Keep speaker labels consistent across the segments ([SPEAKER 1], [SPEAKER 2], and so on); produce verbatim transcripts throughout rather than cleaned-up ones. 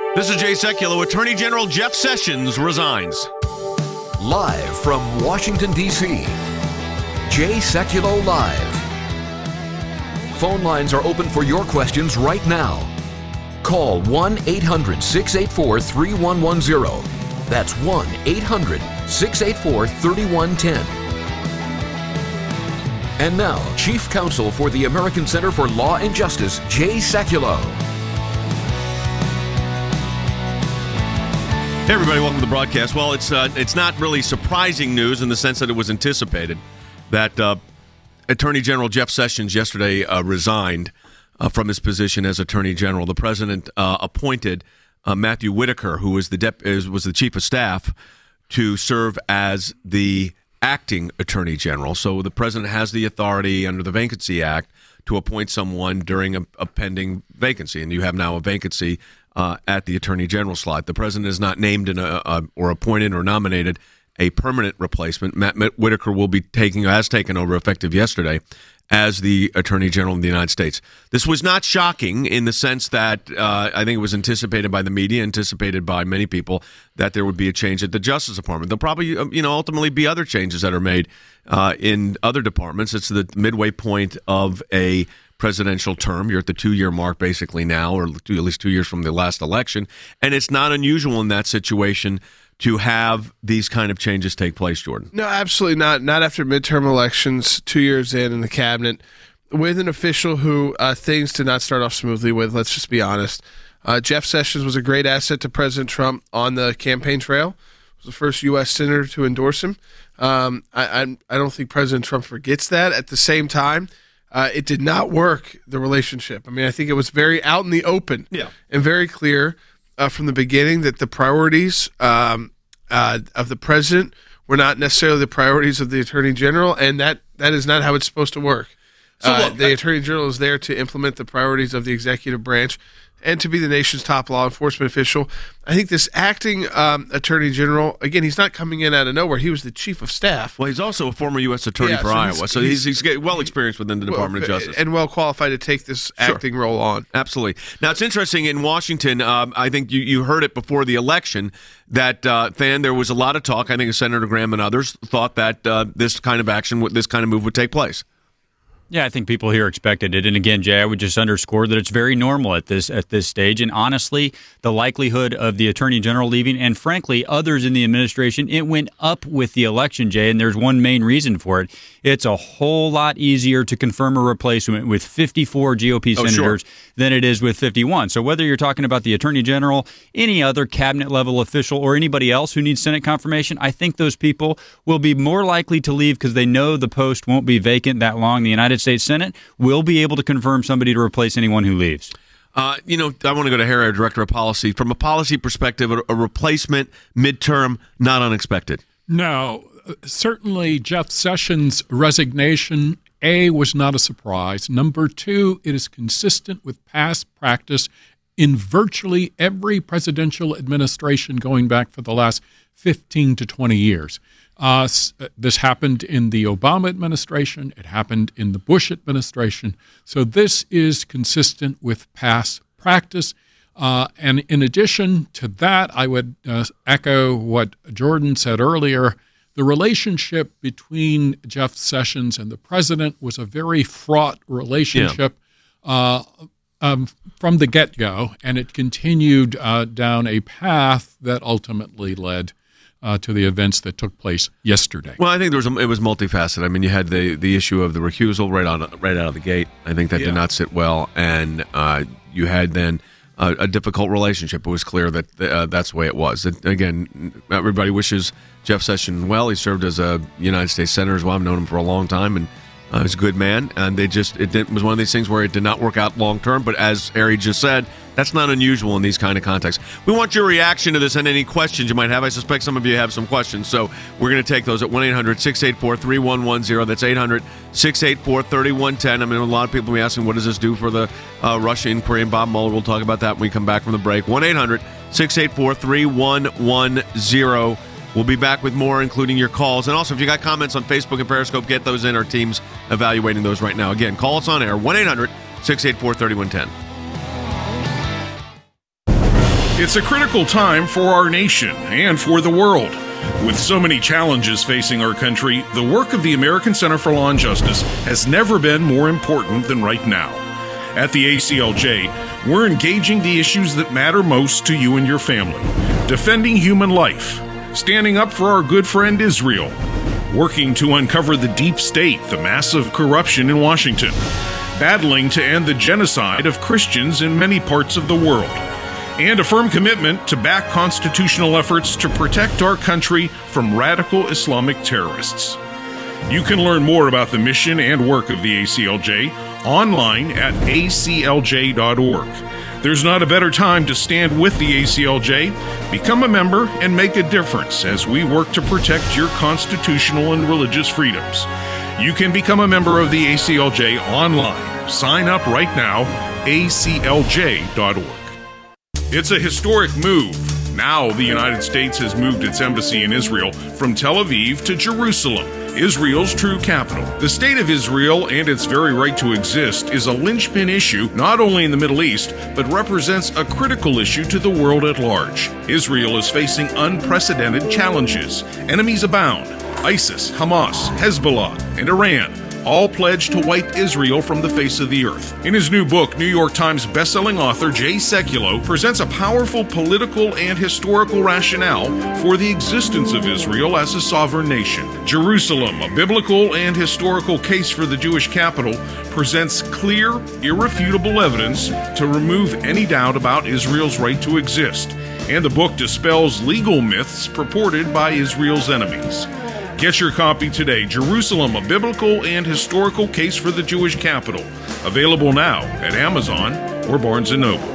[SPEAKER 1] This is Jay Sekulow. Attorney General Jeff Sessions resigns.
[SPEAKER 2] Live from Washington, D C, Jay Sekulow Live. Phone lines are open for your questions right now. Call one eight hundred six eight four three one one zero. That's one eight hundred six eight four three one one zero. And now, Chief Counsel for the American Center for Law and Justice, Jay Sekulow.
[SPEAKER 1] Hey everybody, welcome to the broadcast. Well, it's uh, it's not really surprising news in the sense that it was anticipated that uh, Attorney General Jeff Sessions yesterday uh, resigned uh, from his position as Attorney General. The president uh, appointed uh, Matthew Whitaker, who was the dep- was the chief of staff, to serve as the acting Attorney General. So the president has the authority under the Vacancy Act to appoint someone during a, a pending vacancy, and you have now a vacancy Uh, at the Attorney General slot. The president has not named an, uh, uh, or appointed or nominated a permanent replacement. Matt Whitaker will be taking, has taken over effective yesterday as the Attorney General of the United States. This was not shocking in the sense that uh, I think it was anticipated by the media, anticipated by many people, that there would be a change at the Justice Department. There'll probably, you know, ultimately be other changes that are made uh, in other departments. It's the midway point of a presidential term. You're at the two-year mark basically now, or at least two years from the last election, and it's not unusual in that situation to have these kind of changes take place, Jordan.
[SPEAKER 3] No, absolutely not. Not after midterm elections, two years in in the cabinet, with an official who uh, things did not start off smoothly with, let's just be honest. Uh, Jeff Sessions was a great asset to President Trump on the campaign trail. He was the first U S senator to endorse him. Um, I, I, I don't think President Trump forgets that. At the same time, Uh, it did not work, the relationship. I mean, I think it was very out in the open
[SPEAKER 1] yeah.
[SPEAKER 3] and very clear uh, from the beginning that the priorities um, uh, of the president were not necessarily the priorities of the attorney general, and that, that is not how it's supposed to work.
[SPEAKER 1] So
[SPEAKER 3] uh,
[SPEAKER 1] look,
[SPEAKER 3] the
[SPEAKER 1] I-
[SPEAKER 3] attorney general is there to implement the priorities of the executive branch and to be the nation's top law enforcement official. I think this acting um, attorney general, again, he's not coming in out of nowhere. He was the chief of staff.
[SPEAKER 1] Well, he's also a former U S attorney
[SPEAKER 3] Yeah,
[SPEAKER 1] for
[SPEAKER 3] so
[SPEAKER 1] Iowa,
[SPEAKER 3] he's-
[SPEAKER 1] so he's,
[SPEAKER 3] he's-
[SPEAKER 1] he's well experienced within the Department
[SPEAKER 3] Well,
[SPEAKER 1] of Justice.
[SPEAKER 3] and well qualified to take this
[SPEAKER 1] Sure.
[SPEAKER 3] acting role on.
[SPEAKER 1] Absolutely. Now, it's interesting in Washington, um, I think you, you heard it before the election, that, uh, Than, there was a lot of talk, I think Senator Graham and others thought that uh, this kind of action, this kind of move would take place.
[SPEAKER 4] Yeah, I think people here expected it. And again, Jay, I would just underscore that it's very normal at this at this stage. And honestly, the likelihood of the Attorney General leaving, and frankly, others in the administration, it went up with the election, Jay, and there's one main reason for it. It's a whole lot easier to confirm a replacement with fifty-four G O P
[SPEAKER 1] Oh,
[SPEAKER 4] senators
[SPEAKER 1] sure.
[SPEAKER 4] than it is with fifty-one. So whether you're talking about the Attorney General, any other cabinet-level official, or anybody else who needs Senate confirmation, I think those people will be more likely to leave because they know the post won't be vacant that long. The United States Senate will be able to confirm somebody to replace anyone who leaves.
[SPEAKER 1] Uh, you know, I want to go to Harry, our Director of Policy. From a policy perspective, a, a replacement midterm, not unexpected.
[SPEAKER 5] No, certainly Jeff Sessions' resignation, A, was not a surprise. Number two, it is consistent with past practice in virtually every presidential administration going back for the last fifteen to twenty years. Uh, this happened in the Obama administration. It happened in the Bush administration. So this is consistent with past practice. Uh, and in addition to that, I would uh, echo what Jordan said earlier. The relationship between Jeff Sessions and the president was a very fraught relationship yeah. uh, um, from the get-go, and it continued uh, down a path that ultimately led Uh, to the events that took place yesterday.
[SPEAKER 1] Well, I think there was a, it was multifaceted. I mean, you had the, the issue of the recusal right on right out of the gate. I think that
[SPEAKER 3] yeah.
[SPEAKER 1] did not sit well, and uh, you had then uh, a difficult relationship. It was clear that uh, that's the way it was. And again, everybody wishes Jeff Sessions well. He served as a United States senator as well. I've known him for a long time, and uh, he's a good man. And they just it, did, it was one of these things where it did not work out long term. But as Harry just said, that's not unusual in these kind of contexts. We want your reaction to this and any questions you might have. I suspect some of you have some questions, so we're going to take those at one eight hundred six eight four three one one zero. That's eight hundred six eight four three one one zero. I mean, a lot of people will be asking, what does this do for the uh, Russia inquiry? And Bob Mueller, we'll talk about that when we come back from the break. one eight hundred six eight four three one one zero. We'll be back with more, including your calls. And also, if you got comments on Facebook and Periscope, get those in. Our team's evaluating those right now. Again, call us on air, one eight hundred six eight four three one one zero.
[SPEAKER 6] It's a critical time for our nation and for the world. With so many challenges facing our country, the work of the American Center for Law and Justice has never been more important than right now. At the A C L J, we're engaging the issues that matter most to you and your family, defending human life, standing up for our good friend Israel, working to uncover the deep state, the massive corruption in Washington, battling to end the genocide of Christians in many parts of the world, and a firm commitment to back constitutional efforts to protect our country from radical Islamic terrorists. You can learn more about the mission and work of the A C L J online at A C L J dot org. There's not a better time to stand with the A C L J. Become a member and make a difference as we work to protect your constitutional and religious freedoms. You can become a member of the A C L J online. Sign up right now, A C L J dot org. It's a historic move. Now the United States has moved its embassy in Israel from Tel Aviv to Jerusalem, Israel's true capital. The state of Israel and its very right to exist is a linchpin issue not only in the Middle East, but represents a critical issue to the world at large. Israel is facing unprecedented challenges. Enemies abound. ISIS, Hamas, Hezbollah, and Iran all pledged to wipe Israel from the face of the earth. In his new book, New York Times bestselling author Jay Sekulow presents a powerful political and historical rationale for the existence of Israel as a sovereign nation. Jerusalem, a biblical and historical case for the Jewish capital, presents clear, irrefutable evidence to remove any doubt about Israel's right to exist. And the book dispels legal myths purported by Israel's enemies. Get your copy today, Jerusalem, a biblical and historical case for the Jewish capital. Available now at Amazon or Barnes and Noble.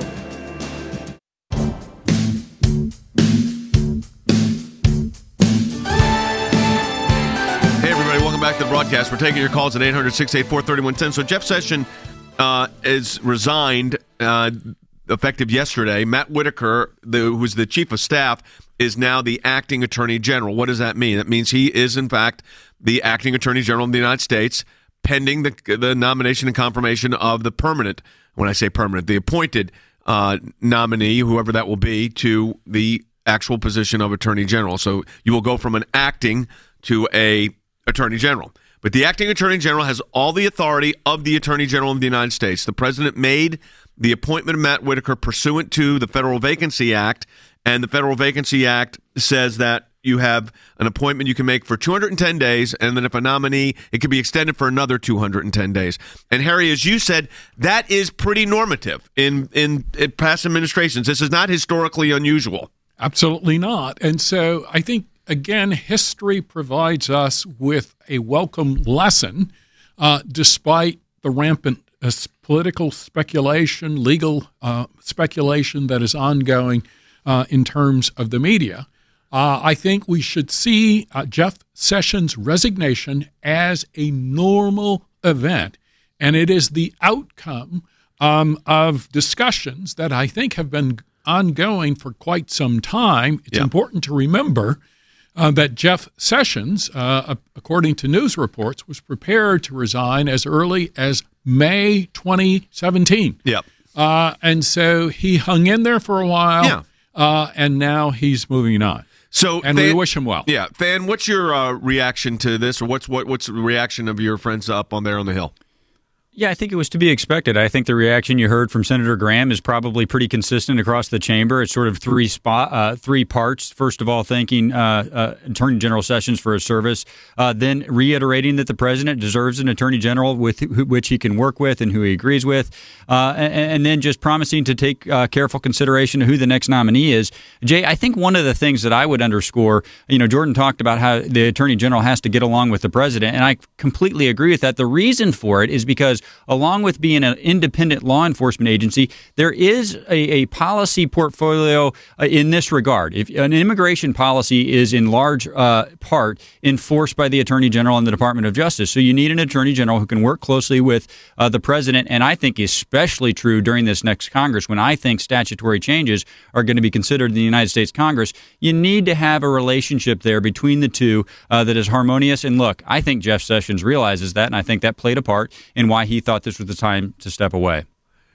[SPEAKER 1] Hey, everybody, welcome back to the broadcast. We're taking your calls at eight hundred, six eight four, three one one zero. So Jeff Sessions uh, is resigned uh, effective yesterday. Matt Whitaker, the, who's the chief of staff, is now the acting attorney general. What does that mean? That means he is, in fact, the acting attorney general of the United States, pending the the nomination and confirmation of the permanent, when I say permanent, the appointed uh, nominee, whoever that will be, to the actual position of attorney general. So you will go from an acting to a attorney general. But the acting attorney general has all the authority of the attorney general of the United States. The president made the appointment of Matt Whitaker pursuant to the Federal Vacancy Act, and the Federal Vacancy Act says that you have an appointment you can make for two hundred ten days, and then if a nominee, it can be extended for another two hundred ten days. And Harry, as you said, that is pretty normative in, in, in past administrations. This is not historically unusual.
[SPEAKER 5] Absolutely not. And so I think, again, history provides us with a welcome lesson, uh, despite the rampant uh, political speculation, legal uh, speculation that is ongoing Uh, in terms of the media. Uh, I think we should see uh, Jeff Sessions' resignation as a normal event, and it is the outcome um, of discussions that I think have been ongoing for quite some time. It's
[SPEAKER 1] yeah.
[SPEAKER 5] important to remember uh, that Jeff Sessions, uh, according to news reports, was prepared to resign as early as May twenty seventeen.
[SPEAKER 1] Yeah.
[SPEAKER 5] Uh, and so he hung in there for a while.
[SPEAKER 1] Yeah.
[SPEAKER 5] Uh, and now he's moving on.
[SPEAKER 1] So,
[SPEAKER 5] and
[SPEAKER 1] Than,
[SPEAKER 5] we wish him well.
[SPEAKER 1] Yeah, Than, what's your uh, reaction to this, or what's what, what's the reaction of your friends up on there on the Hill?
[SPEAKER 4] Yeah, I think it was to be expected. I think the reaction you heard from Senator Graham is probably pretty consistent across the chamber. It's sort of three spot, uh, three parts. First of all, thanking uh, uh, Attorney General Sessions for his service, uh, then reiterating that the president deserves an attorney general with who, which he can work with and who he agrees with, uh, and, and then just promising to take uh, careful consideration of who the next nominee is. Jay, I think one of the things that I would underscore, you know, Jordan talked about how the attorney general has to get along with the president, and I completely agree with that. The reason for it is because along with being an independent law enforcement agency, there is a, a policy portfolio uh, in this regard. If an immigration policy is in large uh, part enforced by the Attorney General and the Department of Justice, so you need an Attorney General who can work closely with uh, the President, and I think especially true during this next Congress, when I think statutory changes are going to be considered in the United States Congress. You need to have a relationship there between the two uh, that is harmonious. And look, I think Jeff Sessions realizes that, and I think that played a part in why he thought this was the time to step away.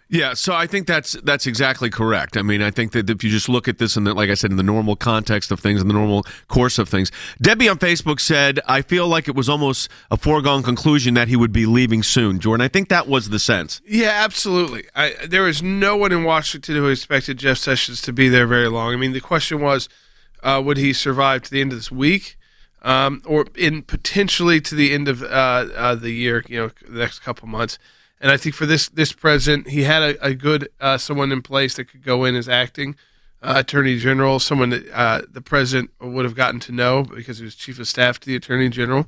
[SPEAKER 1] Yeah, so I think that's that's exactly correct. I mean, I think that if you just look at this in the, like I said, in the normal context of things, in the normal course of things. Debbie on Facebook said, I feel like it was almost a foregone conclusion that he would be leaving soon, Jordan. I think that was the sense.
[SPEAKER 3] Yeah, absolutely. I, there was no one in Washington who expected Jeff Sessions to be there very long. I mean, the question was, uh, would he survive to the end of this week? Um, or in potentially to the end of uh, uh, the year, you know, the next couple months. And I think for this this president, he had a, a good uh, someone in place that could go in as acting uh, attorney general, someone that uh, the president would have gotten to know because he was chief of staff to the attorney general,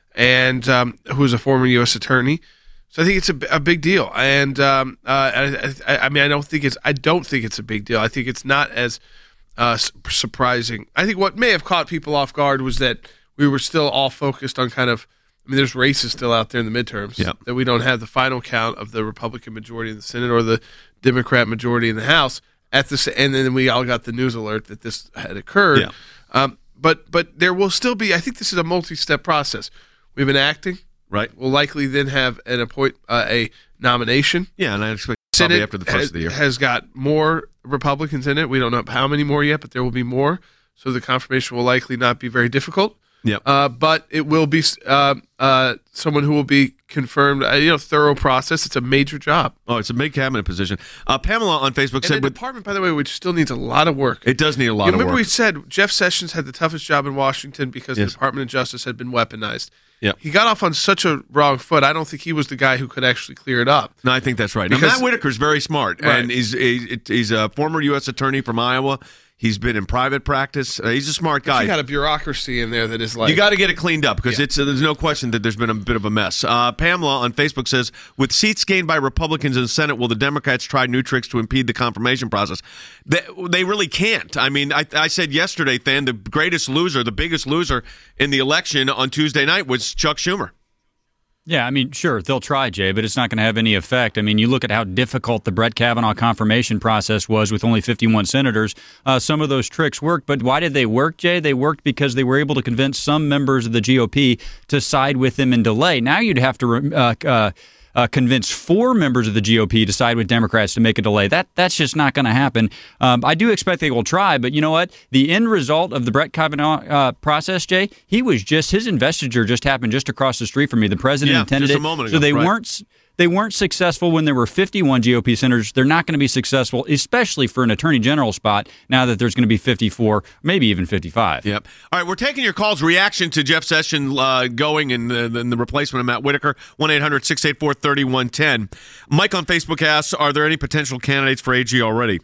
[SPEAKER 3] and um, who was a former U S attorney. So I think it's a, a big deal. And um, uh, I, I mean, I don't think it's I don't think it's a big deal. I think it's not as uh, surprising. I think what may have caught people off guard was that we were still all focused on kind of. I mean, there's races still out there in the midterms
[SPEAKER 1] yep.
[SPEAKER 3] that we don't have the final count of the Republican majority in the Senate or the Democrat majority in the House. At the and then we all got the news alert that this had occurred.
[SPEAKER 1] Yeah.
[SPEAKER 3] Um, but but there will still be. I think this is a multi-step process. We've been acting.
[SPEAKER 1] Right.
[SPEAKER 3] We'll likely then have an appoint uh, a nomination.
[SPEAKER 1] Yeah, and I expect
[SPEAKER 3] Senate
[SPEAKER 1] probably after the first
[SPEAKER 3] has,
[SPEAKER 1] of the year
[SPEAKER 3] has got more Republicans in it. We don't know how many more yet, but there will be more. So the confirmation will likely not be very difficult.
[SPEAKER 1] Yep.
[SPEAKER 3] Uh, but it will be uh, uh, someone who will be confirmed. Uh, you know, thorough process. It's a major job.
[SPEAKER 1] Oh, it's a big cabinet position. Uh, Pamela on Facebook
[SPEAKER 3] And
[SPEAKER 1] said,
[SPEAKER 3] the
[SPEAKER 1] with,
[SPEAKER 3] department, by the way, which still needs a lot of work.
[SPEAKER 1] it does need a lot
[SPEAKER 3] You
[SPEAKER 1] of
[SPEAKER 3] remember
[SPEAKER 1] work.
[SPEAKER 3] we said Jeff Sessions had the toughest job in Washington because
[SPEAKER 1] Yes.
[SPEAKER 3] the Department of Justice had been weaponized.
[SPEAKER 1] Yep.
[SPEAKER 3] He got off on such a wrong foot. I don't think he was the guy who could actually clear it up.
[SPEAKER 1] No, I think that's right. Now,
[SPEAKER 3] Because-
[SPEAKER 1] Matt Whitaker's very smart,
[SPEAKER 3] Right.
[SPEAKER 1] and he's, he's he's a former U S attorney from Iowa. He's been in private practice. Uh, he's a smart guy.
[SPEAKER 3] You got a bureaucracy in there that is like
[SPEAKER 1] You got to get it cleaned up because
[SPEAKER 3] Yeah.
[SPEAKER 1] it's uh, there's no question that there's been a bit of a mess. Uh, Pamela on Facebook says, with seats gained by Republicans in the Senate, will the Democrats try new tricks to impede the confirmation process? They, they really can't. I mean, I, I said yesterday, Than, the greatest loser, the biggest loser in the election on Tuesday night was Chuck Schumer.
[SPEAKER 4] Yeah, I mean, sure, they'll try, Jay, but it's not going to have any effect. I mean, you look at how difficult the Brett Kavanaugh confirmation process was with only fifty-one senators. Uh, some of those tricks worked, but why did they work, Jay? They worked because they were able to convince some members of the G O P to side with them and delay. Now you'd have to uh, uh, uh, convince four members of the G O P to side with Democrats to make a delay. That That's just not going to happen. Um, I do expect they will try, but you know what? The end result of the Brett Kavanaugh uh, process, Jay, he was just, his investiture just happened just across the street from me. The president
[SPEAKER 1] Yeah,
[SPEAKER 4] intended
[SPEAKER 1] just a
[SPEAKER 4] it.
[SPEAKER 1] moment
[SPEAKER 4] So
[SPEAKER 1] ago,
[SPEAKER 4] they
[SPEAKER 1] right.
[SPEAKER 4] weren't They weren't successful when there were fifty-one G O P senators. They're not going to be successful, especially for an attorney general spot, now that there's going to be fifty-four, maybe even fifty-five.
[SPEAKER 1] Yep. All right, we're taking your calls. Reaction to Jeff Sessions uh, going and the, the, the replacement of Matt Whitaker. one eight hundred six eight four three one one zero. Mike on Facebook asks, are there any potential candidates for A G already?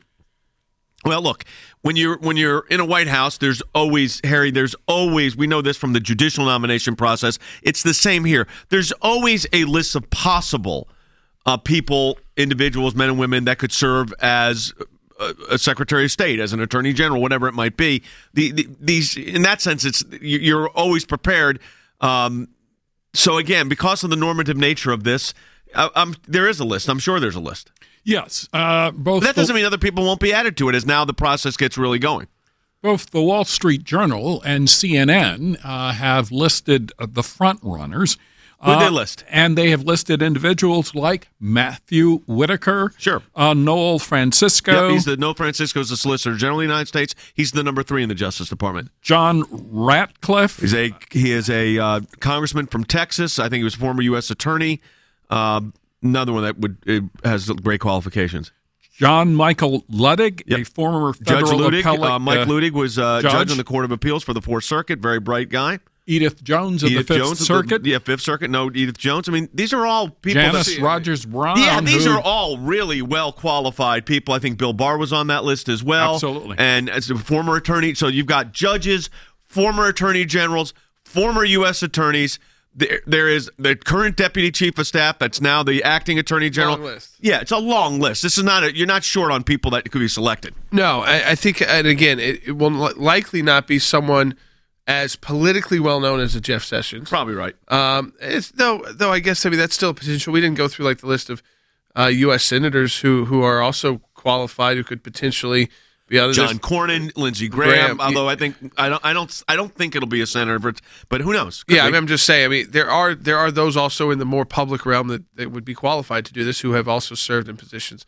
[SPEAKER 1] Well, look, when you're when you're in a White House, there's always, Harry, there's always, we know this from the judicial nomination process, it's the same here. There's always a list of possible uh, people, individuals, men and women that could serve as a, a Secretary of State, as an Attorney General, whatever it might be. The, the, these, in that sense, it's you're always prepared. Um, so again, because of the normative nature of this, I, I'm, there is a list. I'm sure there's a list.
[SPEAKER 5] Yes, uh, both.
[SPEAKER 1] But that doesn't
[SPEAKER 5] the,
[SPEAKER 1] mean other people won't be added to it as now the process gets really going.
[SPEAKER 5] both the Wall Street Journal and C N N uh, have listed uh, the front runners.
[SPEAKER 1] Who did
[SPEAKER 5] Uh,
[SPEAKER 1] they list?
[SPEAKER 5] And they have listed individuals like Matthew Whitaker,
[SPEAKER 1] Sure.
[SPEAKER 5] uh, Noel Francisco,
[SPEAKER 1] Yep, he's the Noel Francisco is the Solicitor General of the United States. He's the number three in the Justice Department.
[SPEAKER 5] John Ratcliffe,
[SPEAKER 1] He's a he is a uh, congressman from Texas. I think he was a former U S attorney. Uh, another one that would uh, has great qualifications.
[SPEAKER 5] John Michael Ludig,
[SPEAKER 1] Yep.
[SPEAKER 5] a former
[SPEAKER 1] Judge
[SPEAKER 5] federal
[SPEAKER 1] Ludig,
[SPEAKER 5] appellate,
[SPEAKER 1] uh, Mike
[SPEAKER 5] uh,
[SPEAKER 1] Ludig was uh, judge.
[SPEAKER 5] judge.
[SPEAKER 1] on the Court of Appeals for the Fourth Circuit. Very bright guy.
[SPEAKER 5] Edith Jones of
[SPEAKER 1] Edith
[SPEAKER 5] the Fifth
[SPEAKER 1] Jones, of
[SPEAKER 5] Circuit,
[SPEAKER 1] the, yeah, Fifth Circuit. No, Edith Jones. I mean, these are all people.
[SPEAKER 5] Janice
[SPEAKER 1] that,
[SPEAKER 5] Rogers Brown.
[SPEAKER 1] Yeah, these
[SPEAKER 5] who,
[SPEAKER 1] are all really well qualified people. I think Bill Barr was on that list as well.
[SPEAKER 5] Absolutely.
[SPEAKER 1] And as a former attorney, so you've got judges, former attorney generals, former U S attorneys. There, there is the current deputy chief of staff that's now the acting attorney general.
[SPEAKER 3] Long list.
[SPEAKER 1] Yeah, it's a long list. This is not a, you're not short on people that could be selected.
[SPEAKER 3] No, I, I think, and again, it, it will li- likely not be someone as politically well known as a Jeff Sessions.
[SPEAKER 1] Probably right.
[SPEAKER 3] Um, it's though, though I guess I mean that's still a potential. We didn't go through like the list of uh, U S senators who who are also qualified who could potentially be other.
[SPEAKER 1] John Cornyn, Lindsey Graham.
[SPEAKER 3] Graham,
[SPEAKER 1] although
[SPEAKER 3] yeah.
[SPEAKER 1] I think I don't, I don't, I don't think it'll be a senator, but, but who knows? Could
[SPEAKER 3] Yeah, I
[SPEAKER 1] be.
[SPEAKER 3] mean, I'm just saying. I mean, there are there are those also in the more public realm that, that would be qualified to do this who have also served in positions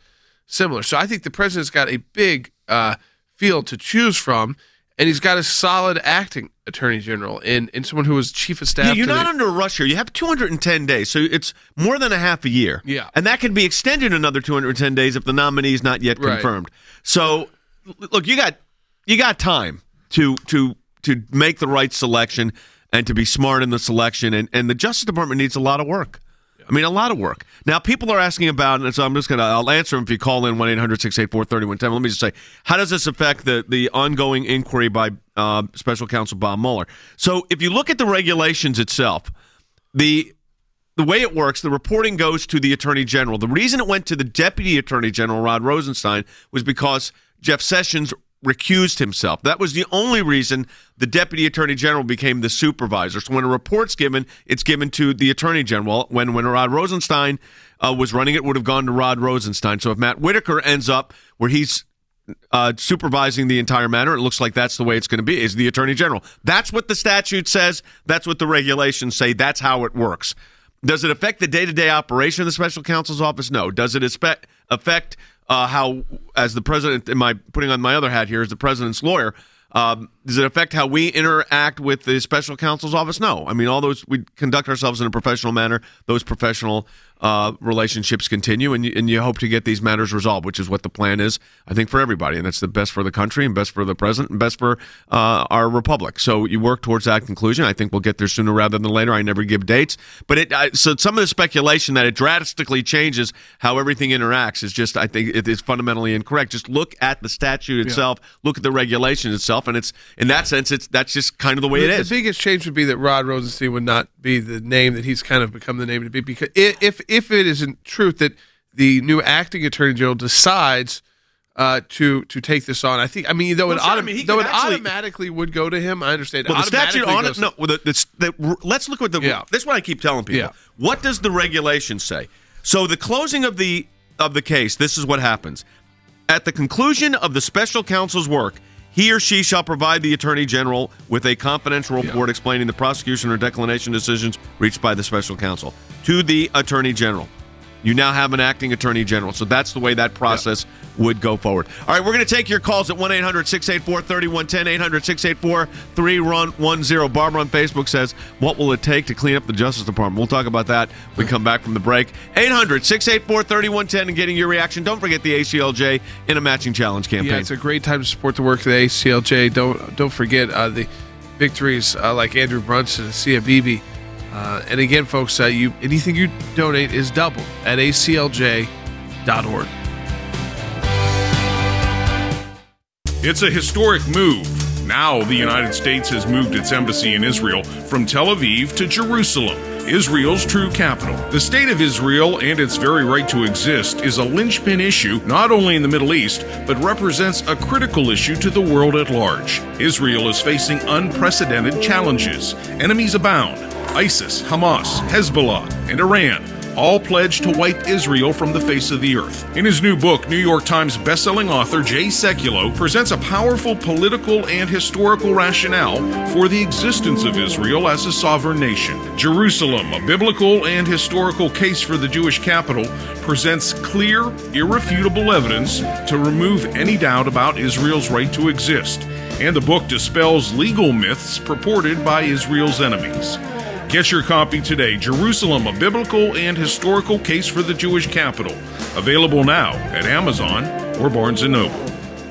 [SPEAKER 3] similar. So I think the president's got a big uh, field to choose from, and he's got a solid acting attorney general in, in someone who was chief of staff.
[SPEAKER 1] Yeah, you're
[SPEAKER 3] to
[SPEAKER 1] not
[SPEAKER 3] the,
[SPEAKER 1] under a rush here. You have two hundred ten days, so it's more than a half a year.
[SPEAKER 3] Yeah.
[SPEAKER 1] And that can be extended another two hundred ten days if the nominee is not yet
[SPEAKER 3] Right.
[SPEAKER 1] confirmed. So, look, you got you got time to to to make the right selection and to be smart in the selection, and, and the Justice Department needs a lot of work. I mean, a lot of work. Now, people are asking about, and so I'm just going to, I'll answer them if you call in one eight hundred six eight four three one one zero. Let me just say, how does this affect the, the ongoing inquiry by uh, Special Counsel Bob Mueller? So if you look at the regulations itself, the the way it works, the reporting goes to the Attorney General. The reason it went to the Deputy Attorney General, Rod Rosenstein, was because Jeff Sessions recused himself. That was the only reason the Deputy Attorney General became the supervisor. So when a report's given, it's given to the Attorney General. When when Rod Rosenstein uh, was running it, it would have gone to Rod Rosenstein. So if Matt Whitaker ends up where he's uh, supervising the entire matter, it looks like that's the way it's going to be, is the Attorney General. That's what the statute says. That's what the regulations say. That's how it works. Does it affect the day-to-day operation of the Special Counsel's office? No. Does it affect affect Uh, how, as the president, am I putting on my other hat here, as the president's lawyer, um, does it affect how we interact with the Special Counsel's office? No. I mean, all those, we conduct ourselves in a professional manner. Those professional uh, relationships continue, and you, and you hope to get these matters resolved, which is what the plan is, I think, for everybody. And that's the best for the country and best for the president and best for uh, our republic. So you work towards that conclusion. I think we'll get there sooner rather than later. I never give dates. But it, I, so some of the speculation that it drastically changes how everything interacts is just, I think, it is fundamentally incorrect. Just look at the statute itself, yeah. Look at the regulation itself, and it's, in that sense, it's that's just kind of the way
[SPEAKER 3] the,
[SPEAKER 1] it is.
[SPEAKER 3] The biggest change would be that Rod Rosenstein would not be the name that he's kind of become the name to be, because if if it isn't truth that the new acting attorney general decides uh, to to take this on, I think I mean though
[SPEAKER 1] well,
[SPEAKER 3] it,
[SPEAKER 1] sure,
[SPEAKER 3] autom-
[SPEAKER 1] I mean,
[SPEAKER 3] though it
[SPEAKER 1] actually,
[SPEAKER 3] automatically would go to him. I understand.
[SPEAKER 1] Well, the statute on it. No, well, the, the, the, let's look at the.
[SPEAKER 3] Yeah.
[SPEAKER 1] This is what I keep telling people.
[SPEAKER 3] Yeah.
[SPEAKER 1] What does the regulation say? So the closing of the of the case. This is what happens. At the conclusion of the special counsel's work, he or she shall provide the Attorney General with a confidential report yeah. explaining the prosecution or declination decisions reached by the special counsel to the Attorney General. You now have an acting Attorney General. So that's the way that process yeah. would go forward. All right, we're going to take your calls at one eight hundred six eight four three one one zero, eight hundred six eight four three one one zero. Barbara on Facebook says, what will it take to clean up the Justice Department? We'll talk about that when we come back from the break. eight hundred six eight four three one one zero and getting your reaction. Don't forget the A C L J in a matching challenge campaign.
[SPEAKER 3] Yeah, it's a great time to support the work of the A C L J. Don't don't forget uh, the victories uh, like Andrew Brunson and Sia Bibi. Uh, and again, folks, uh, you anything you donate is doubled at A C L J dot org.
[SPEAKER 6] It's a historic move. Now the United States has moved its embassy in Israel from Tel Aviv to Jerusalem, Israel's true capital. The state of Israel and its very right to exist is a linchpin issue not only in the Middle East, but represents a critical issue to the world at large. Israel is facing unprecedented challenges. Enemies abound. ISIS, Hamas, Hezbollah, and Iran all pledged to wipe Israel from the face of the earth. In his new book, New York Times bestselling author Jay Sekulow presents a powerful political and historical rationale for the existence of Israel as a sovereign nation. Jerusalem, a biblical and historical case for the Jewish capital, presents clear, irrefutable evidence to remove any doubt about Israel's right to exist. And the book dispels legal myths purported by Israel's enemies. Get your copy today, Jerusalem, a biblical and historical case for the Jewish capital. Available now at Amazon or Barnes and Noble.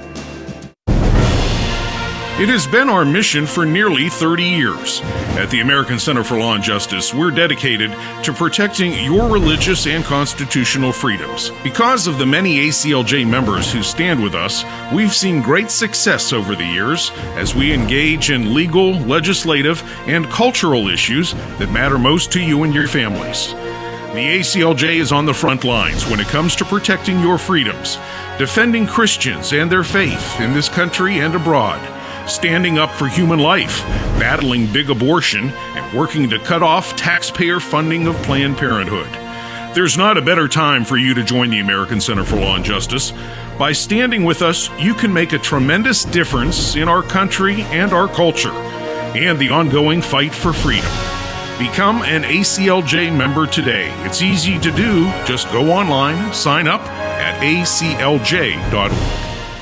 [SPEAKER 6] It has been our mission for nearly thirty years. At the American Center for Law and Justice, we're dedicated to protecting your religious and constitutional freedoms. Because of the many A C L J members who stand with us, we've seen great success over the years as we engage in legal, legislative, and cultural issues that matter most to you and your families. The A C L J is on the front lines when it comes to protecting your freedoms, defending Christians and their faith in this country and abroad, standing up for human life, battling big abortion, and working to cut off taxpayer funding of Planned Parenthood. There's not a better time for you to join the American Center for Law and Justice. By standing with us, you can make a tremendous difference in our country and our culture, and the ongoing fight for freedom. Become an A C L J member today. It's easy to do. Just go online, sign up at A C L J dot org.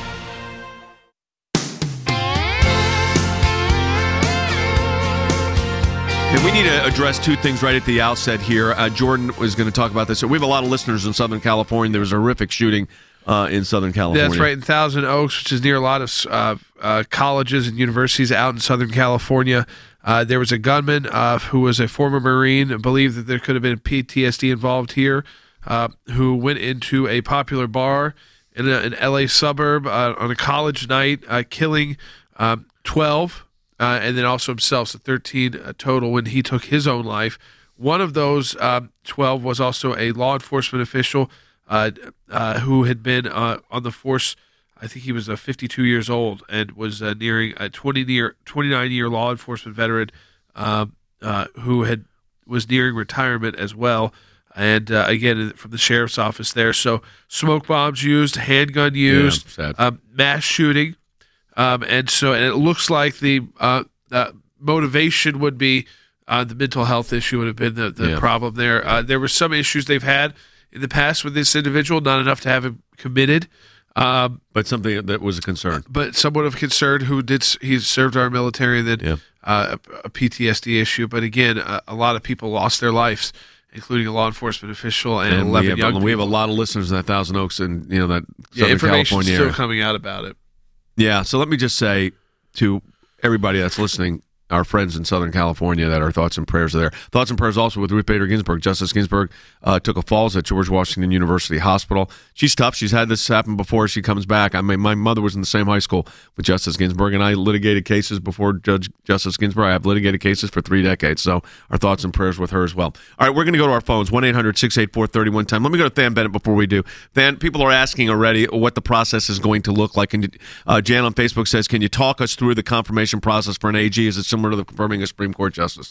[SPEAKER 1] Okay, we need to address two things right at the outset here. Uh, Jordan was going to talk about this. So we have a lot of listeners in Southern California. There was a horrific shooting uh, in Southern California.
[SPEAKER 3] That's right, in Thousand Oaks, which is near a lot of uh, uh, colleges and universities out in Southern California. Uh, there was a gunman uh, who was a former Marine, believed that there could have been P T S D involved here, uh, who went into a popular bar in a, an L A suburb uh, on a college night, uh, killing um, twelve. Uh, and then also himself, so thirteen uh, total when he took his own life. One of those uh, twelve was also a law enforcement official uh, uh, who had been uh, on the force. I think he was uh, fifty-two years old and was uh, nearing a twenty-year, twenty-nine-year law enforcement veteran uh, uh, who had was nearing retirement as well. And uh, again, from the sheriff's office there. So smoke bombs used, handgun used,
[SPEAKER 1] Yeah,
[SPEAKER 3] uh, mass shooting. Um, and so, and it looks like the uh, uh, motivation would be uh, the mental health issue would have been the, the
[SPEAKER 1] Yeah.
[SPEAKER 3] problem there. Uh, there were some issues they've had in the past with this individual, not enough to have him committed, um,
[SPEAKER 1] But something that was a concern.
[SPEAKER 3] but somewhat of concern who did s- he served our military, and then
[SPEAKER 1] Yeah.
[SPEAKER 3] uh, a, a P T S D issue. But again, a, a lot of people lost their lives, including a law enforcement official and,
[SPEAKER 1] And we
[SPEAKER 3] eleven
[SPEAKER 1] have,
[SPEAKER 3] young
[SPEAKER 1] we have a
[SPEAKER 3] people.
[SPEAKER 1] lot of listeners in that Thousand Oaks and you know that
[SPEAKER 3] Yeah,
[SPEAKER 1] Southern
[SPEAKER 3] information's
[SPEAKER 1] California
[SPEAKER 3] still
[SPEAKER 1] area.
[SPEAKER 3] coming out about it.
[SPEAKER 1] Yeah, so let me just say to everybody that's listening, our friends in Southern California, that our thoughts and prayers are there. Thoughts and prayers also with Ruth Bader Ginsburg. Justice Ginsburg uh, took a falls at George Washington University Hospital. She's tough. She's had this happen before. She comes back. I mean, my mother was in the same high school with Justice Ginsburg, and I litigated cases before Judge Justice Ginsburg. I have litigated cases for three decades, so our thoughts and prayers with her as well. All right, we're going to go to our phones, one eight hundred six eight four three one one zero. Let me go to Than Bennett before we do. Than, people are asking already what the process is going to look like. And uh, Jan on Facebook says, can you talk us through the confirmation process for an A G? Is it similar to the confirming a Supreme Court justice?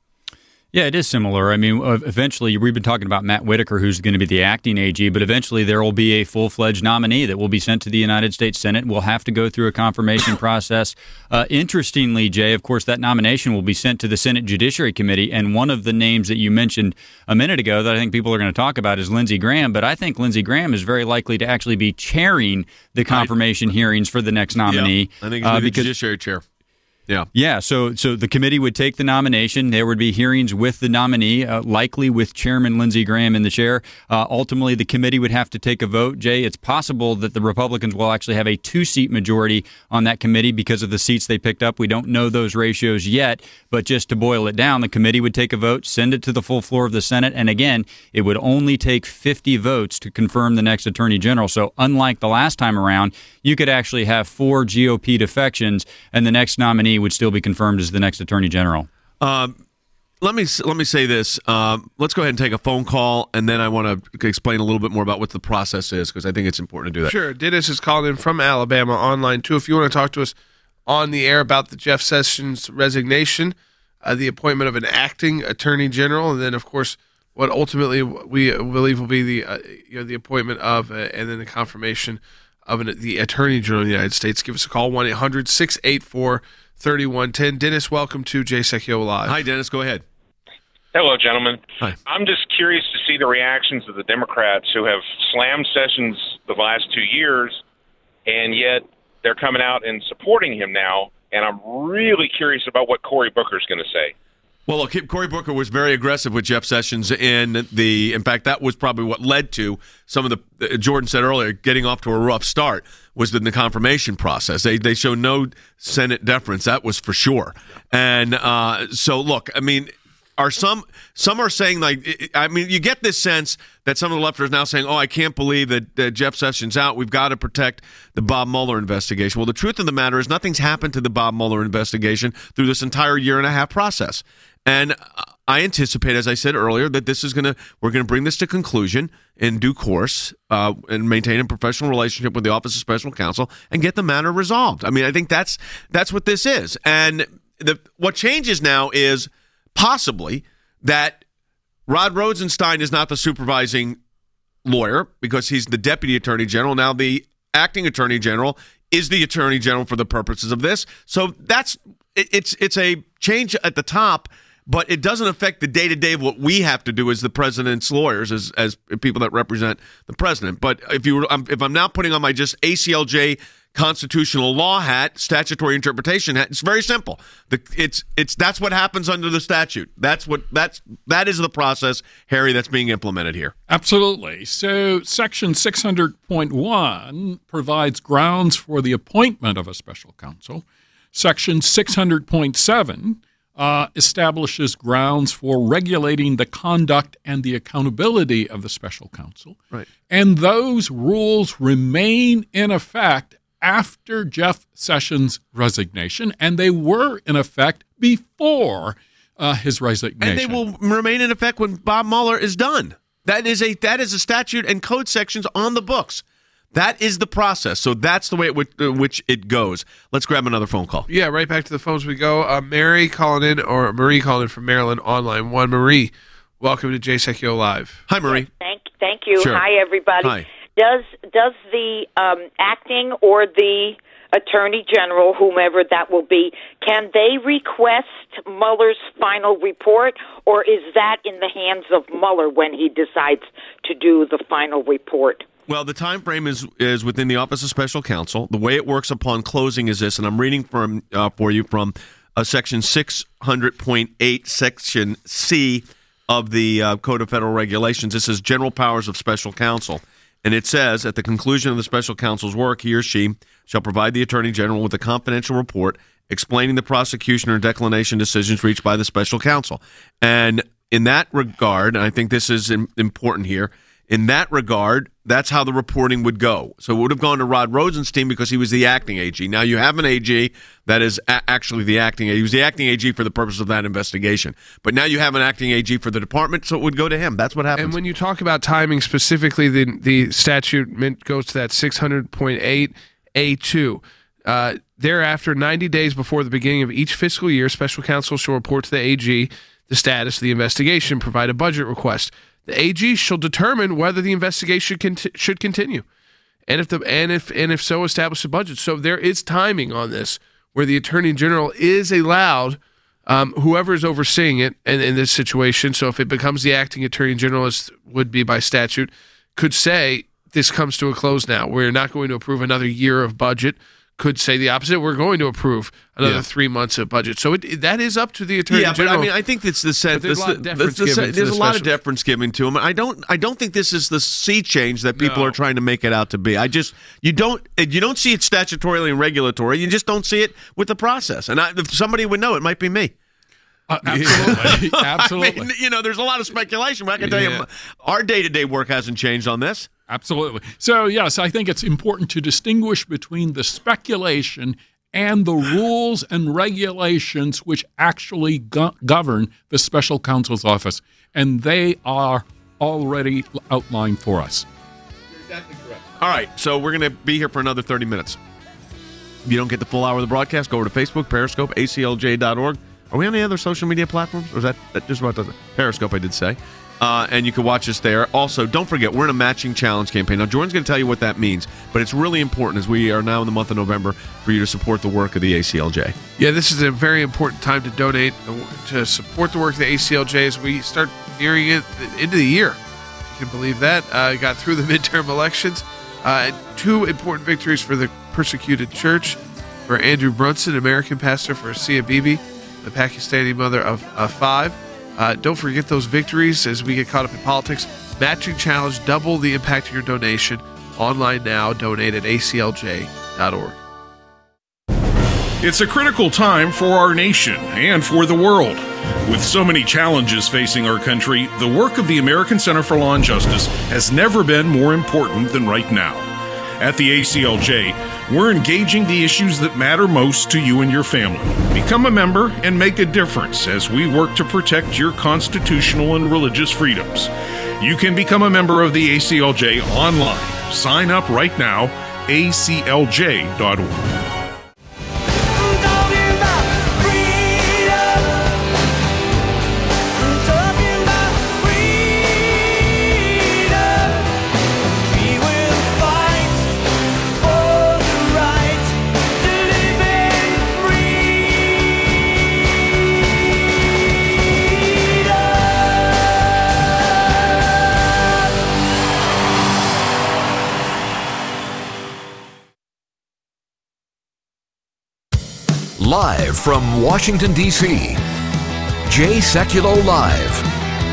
[SPEAKER 4] Yeah, it is similar. I mean, uh, eventually, we've been talking about Matt Whitaker, who's going to be the acting A G, but eventually there will be a full-fledged nominee that will be sent to the United States Senate. We'll have to go through a confirmation process. Uh, interestingly, Jay, of course, that nomination will be sent to the Senate Judiciary Committee, and one of the names that you mentioned a minute ago that I think people are going to talk about is Lindsey Graham, but I think Lindsey Graham is very likely to actually be chairing the confirmation hearings for the next nominee.
[SPEAKER 1] Yeah, I think he's
[SPEAKER 4] uh,
[SPEAKER 1] the
[SPEAKER 4] because
[SPEAKER 1] Judiciary Chair. Yeah.
[SPEAKER 4] Yeah, so so the committee would take the nomination. There would be hearings with the nominee, uh, likely with Chairman Lindsey Graham in the chair. Uh, ultimately, the committee would have to take a vote. Jay, it's possible that the Republicans will actually have a two-seat majority on that committee because of the seats they picked up. We don't know those ratios yet, but just to boil it down, the committee would take a vote, send it to the full floor of the Senate, and again, it would only take fifty votes to confirm the next Attorney General. So unlike the last time around, you could actually have four G O P defections, and the next nominee would still be confirmed as the next Attorney General.
[SPEAKER 1] Um, let me let me say this. Um, let's go ahead and take a phone call, and then I want to explain a little bit more about what the process is, because I think it's important to do that.
[SPEAKER 3] Sure. Dennis is calling in from Alabama online, too. If you want to talk to us on the air about the Jeff Sessions resignation, uh, the appointment of an acting attorney general, and then, of course, what ultimately we believe will be the uh, you know the appointment of, uh, and then the confirmation of an, the attorney general of the United States, give us a call, one eight hundred six eight four three one one zero. Dennis, welcome to Jay Secchio Live.
[SPEAKER 1] Hi, Dennis. Go ahead.
[SPEAKER 7] Hello, gentlemen.
[SPEAKER 1] Hi.
[SPEAKER 7] I'm just curious to see the reactions of the Democrats who have slammed Sessions the last two years, and yet they're coming out and supporting him now. And I'm really curious about what Cory Booker's going to say.
[SPEAKER 1] Well, look, Cory Booker was very aggressive with Jeff Sessions in the. In fact, that was probably what led to some of the. Uh, Jordan said earlier, getting off to a rough start was in the confirmation process. They they show no Senate deference. That was for sure. And uh, so, look, I mean. Are some some are saying, like, I mean, you get this sense that some of the lefters now saying, oh, I can't believe that, that Jeff Sessions out. We've got to protect the Bob Mueller investigation. Well, the truth of the matter is nothing's happened to the Bob Mueller investigation through this entire year and a half process. And I anticipate, as I said earlier, that this is going to we're going to bring this to conclusion in due course uh, and maintain a professional relationship with the Office of Special Counsel and get the matter resolved. I mean, I think that's that's what this is. And the what changes now is possibly that Rod Rosenstein is not the supervising lawyer because he's the deputy attorney general. Now the acting attorney general is the attorney general for the purposes of this. So that's it, it's it's a change at the top, but it doesn't affect the day-to-day of what we have to do as the president's lawyers, as as people that represent the president. But if you were, if I'm now putting on my just A C L J constitutional law hat, statutory interpretation hat, it's very simple. The, it's it's that's what happens under the statute. That's what that's that is the process, Harry, that's being implemented here.
[SPEAKER 5] Absolutely. So Section six hundred point one provides grounds for the appointment of a special counsel. Section six hundred point seven uh, establishes grounds for regulating the conduct and the accountability of the special counsel.
[SPEAKER 1] Right.
[SPEAKER 5] And those rules remain in effect after Jeff Sessions' resignation, and they were in effect before uh, his resignation.
[SPEAKER 1] And they will remain in effect when Bob Mueller is done. That is a that is a statute and code sections on the books. That is the process. So that's the way it would, uh, which it goes. Let's grab another phone call.
[SPEAKER 3] Yeah, right back to the phones we go. Uh, Mary calling in, or Marie calling in from Maryland on line one. Marie, welcome to Jay Sekulow Live.
[SPEAKER 1] Hi, Marie.
[SPEAKER 8] Thank, thank you.
[SPEAKER 1] Sure.
[SPEAKER 8] Hi, everybody.
[SPEAKER 1] Hi.
[SPEAKER 8] Does does the um, acting or the attorney general, whomever that will be, can they request Mueller's final report, or is that in the hands of Mueller when he decides to do the final report?
[SPEAKER 1] Well, the time frame is is within the Office of Special Counsel. The way it works upon closing is this, and I'm reading from uh, for you from uh, Section six hundred point eight, Section C of the uh, Code of Federal Regulations. This is General Powers of Special Counsel. And it says, at the conclusion of the special counsel's work, he or she shall provide the Attorney General with a confidential report explaining the prosecution or declination decisions reached by the special counsel. And in that regard, and I think this is important here, in that regard, that's how the reporting would go. So it would have gone to Rod Rosenstein because he was the acting A G. Now you have an A G that is a- actually the acting A G. He was the acting A G for the purpose of that investigation. But now you have an acting A G for the department, so it would go to him. That's what happens.
[SPEAKER 3] And when you talk about timing specifically, the the statute goes to that six hundred point eight A two. Uh, thereafter, ninety days before the beginning of each fiscal year, special counsel shall report to the A G the status of the investigation, provide a budget request. The A G shall determine whether the investigation conti- should continue, and if the and if and if so, establish a budget. So there is timing on this, where the Attorney General is allowed, um, whoever is overseeing it, in, in this situation. So if it becomes the acting Attorney General, as would be by statute, could say this comes to a close now. We're not going to approve another year of budget. Could say the opposite. We're going to approve another yeah. three months of budget. So it, that is up to the Attorney
[SPEAKER 1] yeah,
[SPEAKER 3] General.
[SPEAKER 1] But I mean, I think it's the sense.
[SPEAKER 3] There's, a lot, of deference
[SPEAKER 1] the, the,
[SPEAKER 3] given
[SPEAKER 1] there's
[SPEAKER 3] to
[SPEAKER 1] a
[SPEAKER 3] the
[SPEAKER 1] lot of
[SPEAKER 3] special.
[SPEAKER 1] deference given to him. I don't. I don't think this is the sea change that people
[SPEAKER 3] No.
[SPEAKER 1] are trying to make it out to be. I just you don't you don't see it statutorily and regulatory. You just don't see it with the process. And I, if somebody would know, it might be me.
[SPEAKER 5] Uh, absolutely, absolutely.
[SPEAKER 1] I mean, you know, there's a lot of speculation, but I can tell
[SPEAKER 3] Yeah.
[SPEAKER 1] you, our day-to-day work hasn't changed on this.
[SPEAKER 5] Absolutely. So, yes, I think it's important to distinguish between the speculation and the rules and regulations which actually go- govern the special counsel's office. And they are already outlined for us.
[SPEAKER 1] You're exactly correct. All right, so we're going to be here for another thirty minutes. If you don't get the full hour of the broadcast, go over to Facebook, Periscope, A C L J dot org. Are we on any other social media platforms? Or is that, that just about does it? Periscope, I did say. Uh, and you can watch us there. Also, don't forget, we're in a matching challenge campaign. Now, Jordan's going to tell you what that means, but it's really important as we are now in the month of November for you to support the work of the A C L J.
[SPEAKER 3] Yeah, this is a very important time to donate, to support the work of the A C L J as we start nearing it into the year. You can believe that. Uh, got through the midterm elections. Uh, two important victories for the persecuted church. For Andrew Brunson, American pastor, for Asia Bibi, the Pakistani mother of uh, five. Uh, don't forget those victories as we get caught up in politics. Matching challenge, double the impact of your donation. Online now, donate at A C L J dot org.
[SPEAKER 6] It's a critical time for our nation and for the world. With so many challenges facing our country, the work of the American Center for Law and Justice has never been more important than right now. At the A C L J, we're engaging the issues that matter most to you and your family. Become a member and make a difference as we work to protect your constitutional and religious freedoms. You can become a member of the A C L J online. Sign up right now, A C L J dot org.
[SPEAKER 2] Live from Washington, D C, Jay Sekulow Live.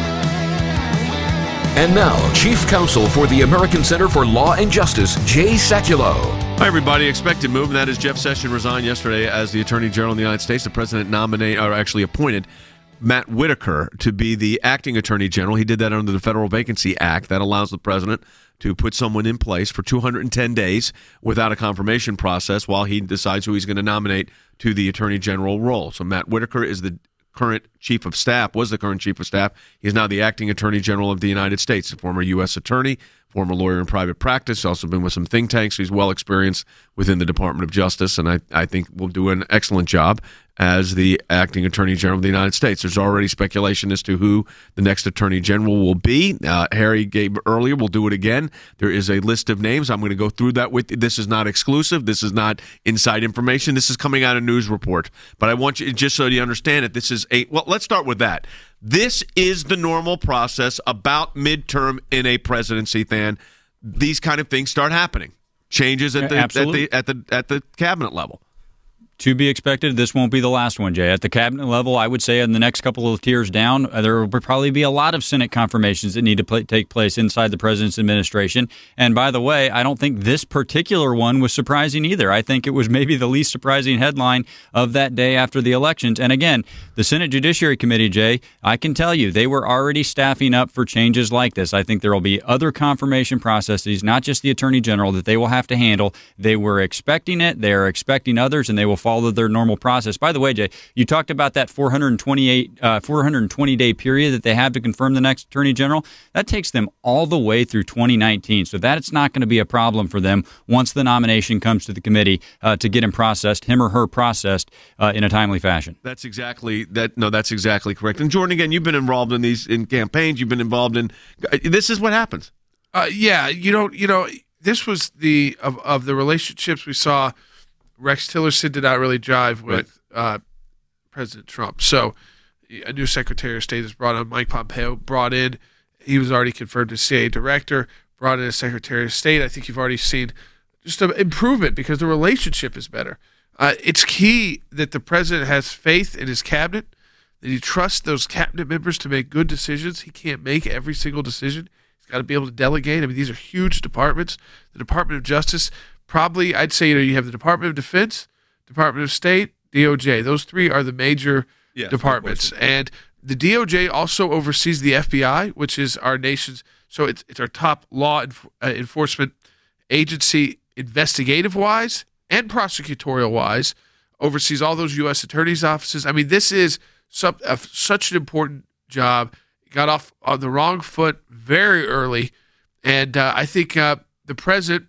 [SPEAKER 2] And now, Chief Counsel for the American Center for Law and Justice, Jay Sekulow.
[SPEAKER 1] Hi, everybody. Expected move, and that is Jeff Sessions resigned yesterday as the Attorney General of the United States. The President nominated, or actually appointed, Matt Whitaker to be the acting Attorney General. He did that under the Federal Vacancy Act. That allows the President to put someone in place for two hundred ten days without a confirmation process while he decides who he's going to nominate to the Attorney General role. So Matt Whitaker is the current Chief of Staff, was the current Chief of Staff. He is now the acting Attorney General of the United States, a former U S attorney, former lawyer in private practice, also been with some think tanks. He's well experienced within the Department of Justice, and I, I think will do an excellent job as the acting Attorney General of the United States. There's already speculation as to who the next Attorney General will be. Uh, Harry gave earlier. We'll do it again. There is a list of names. I'm going to go through that with you. This is not exclusive. This is not inside information. This is coming out of news report. But I want you, just so you understand it, this is a, well, let's start with that. This is the normal process about midterm in a presidency, Than. These kind of things start happening. Changes at the, at the, at the, at the cabinet level.
[SPEAKER 4] To be expected. This won't be the last one, Jay. At the cabinet level, I would say in the next couple of tiers down, there will probably be a lot of Senate confirmations that need to play, take place inside the president's administration. And by the way, I don't think this particular one was surprising either. I think it was maybe the least surprising headline of that day after the elections. And again, the Senate Judiciary Committee, Jay, I can tell you, they were already staffing up for changes like this. I think there will be other confirmation processes, not just the Attorney General, that they will have to handle. They were expecting it. They are expecting others, and they will follow their normal process. By the way, Jay, you talked about that four hundred twenty-eight, uh, four hundred twenty day period that they have to confirm the next Attorney General. That takes them all the way through twenty nineteen. So that's not going to be a problem for them once the nomination comes to the committee uh, to get him processed, him or her processed uh, in a timely fashion.
[SPEAKER 1] That's exactly that. No, that's exactly correct. And Jordan, again, you've been involved in these in campaigns. You've been involved in. This is what happens.
[SPEAKER 3] Uh, yeah, you know, you know, this was the of, of the relationships we saw. Rex Tillerson did not really jive with right. uh, President Trump. So a new Secretary of State is brought on. Mike Pompeo brought in. He was already confirmed as C I A director, brought in as Secretary of State. I think you've already seen just an improvement because the relationship is better. Uh, it's key that the president has faith in his cabinet, that he trusts those cabinet members to make good decisions. He can't make every single decision. He's got to be able to delegate. I mean, these are huge departments. The Department of Justice, probably, I'd say, you know, you have the Department of Defense, Department of State, D O J. Those three are the major yes, departments. And the D O J also oversees the F B I, which is our nation's, so it's it's our top law enf- uh, enforcement agency, investigative-wise and prosecutorial-wise, oversees all those U S attorneys' offices. I mean, this is some, uh, such an important job. Got off on the wrong foot very early, and uh, I think uh, the president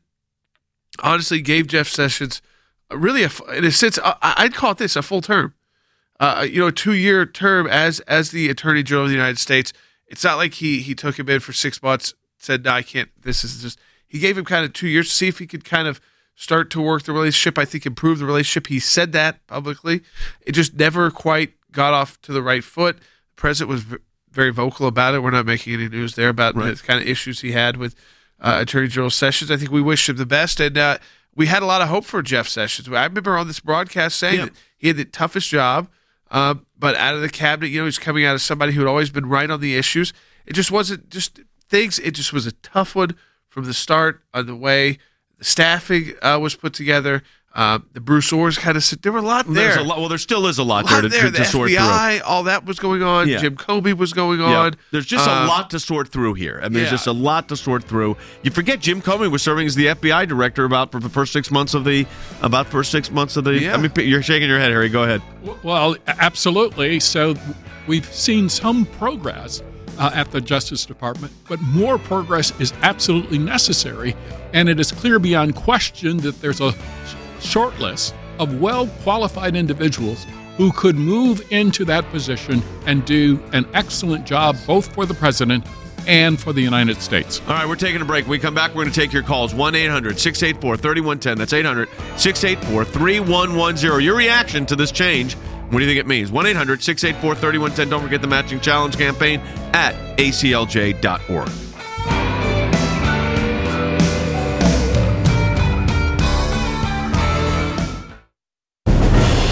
[SPEAKER 3] honestly gave Jeff Sessions really, a, in a sense, I'd call it this, a full term. Uh, you know, a two-year term as as the Attorney General of the United States. It's not like he he took him in for six months, said, no, I can't, this is just, he gave him kind of two years to see if he could kind of start to work the relationship, I think improve the relationship. He said that publicly. It just never quite got off to the right foot. The president was v- very vocal about it. We're not making any news there about right. the kind of issues he had with Uh, Attorney General Sessions. I think we wish him the best, and uh, we had a lot of hope for Jeff Sessions. I remember on this broadcast saying yeah. that he had the toughest job, uh, but out of the cabinet, you know, he's coming out of somebody who had always been right on the issues. It just wasn't just things. It just was a tough one from the start on the way the staffing uh, was put together. Uh, the Bruce Orrs kind of said there were a lot there.
[SPEAKER 1] There's a lot, well, there still is a lot, a lot there to, there. to, to
[SPEAKER 3] the
[SPEAKER 1] sort
[SPEAKER 3] F B I,
[SPEAKER 1] through.
[SPEAKER 3] All that was going on.
[SPEAKER 1] Yeah.
[SPEAKER 3] Jim Comey was going on.
[SPEAKER 1] Yeah. There's just
[SPEAKER 3] uh,
[SPEAKER 1] a lot to sort through here. I mean, there's
[SPEAKER 3] yeah.
[SPEAKER 1] just a lot to sort through. You forget Jim Comey was serving as the F B I director about for the first six months of the about first six months of the.
[SPEAKER 3] Yeah.
[SPEAKER 1] I mean, you're shaking your head, Harry. Go ahead.
[SPEAKER 5] Well, absolutely. So we've seen some progress uh, at the Justice Department, but more progress is absolutely necessary, and it is clear beyond question that there's a short list of well-qualified individuals who could move into that position and do an excellent job both for the president and for the United States.
[SPEAKER 1] All right, we're taking a break. When we come back, we're going to take your calls. one eight hundred six eight four three one one zero. That's eight hundred six eight four three one one zero. Your reaction to this change, what do you think it means? one eight hundred six eight four three one one zero. Don't forget the matching challenge campaign at A C L J dot org.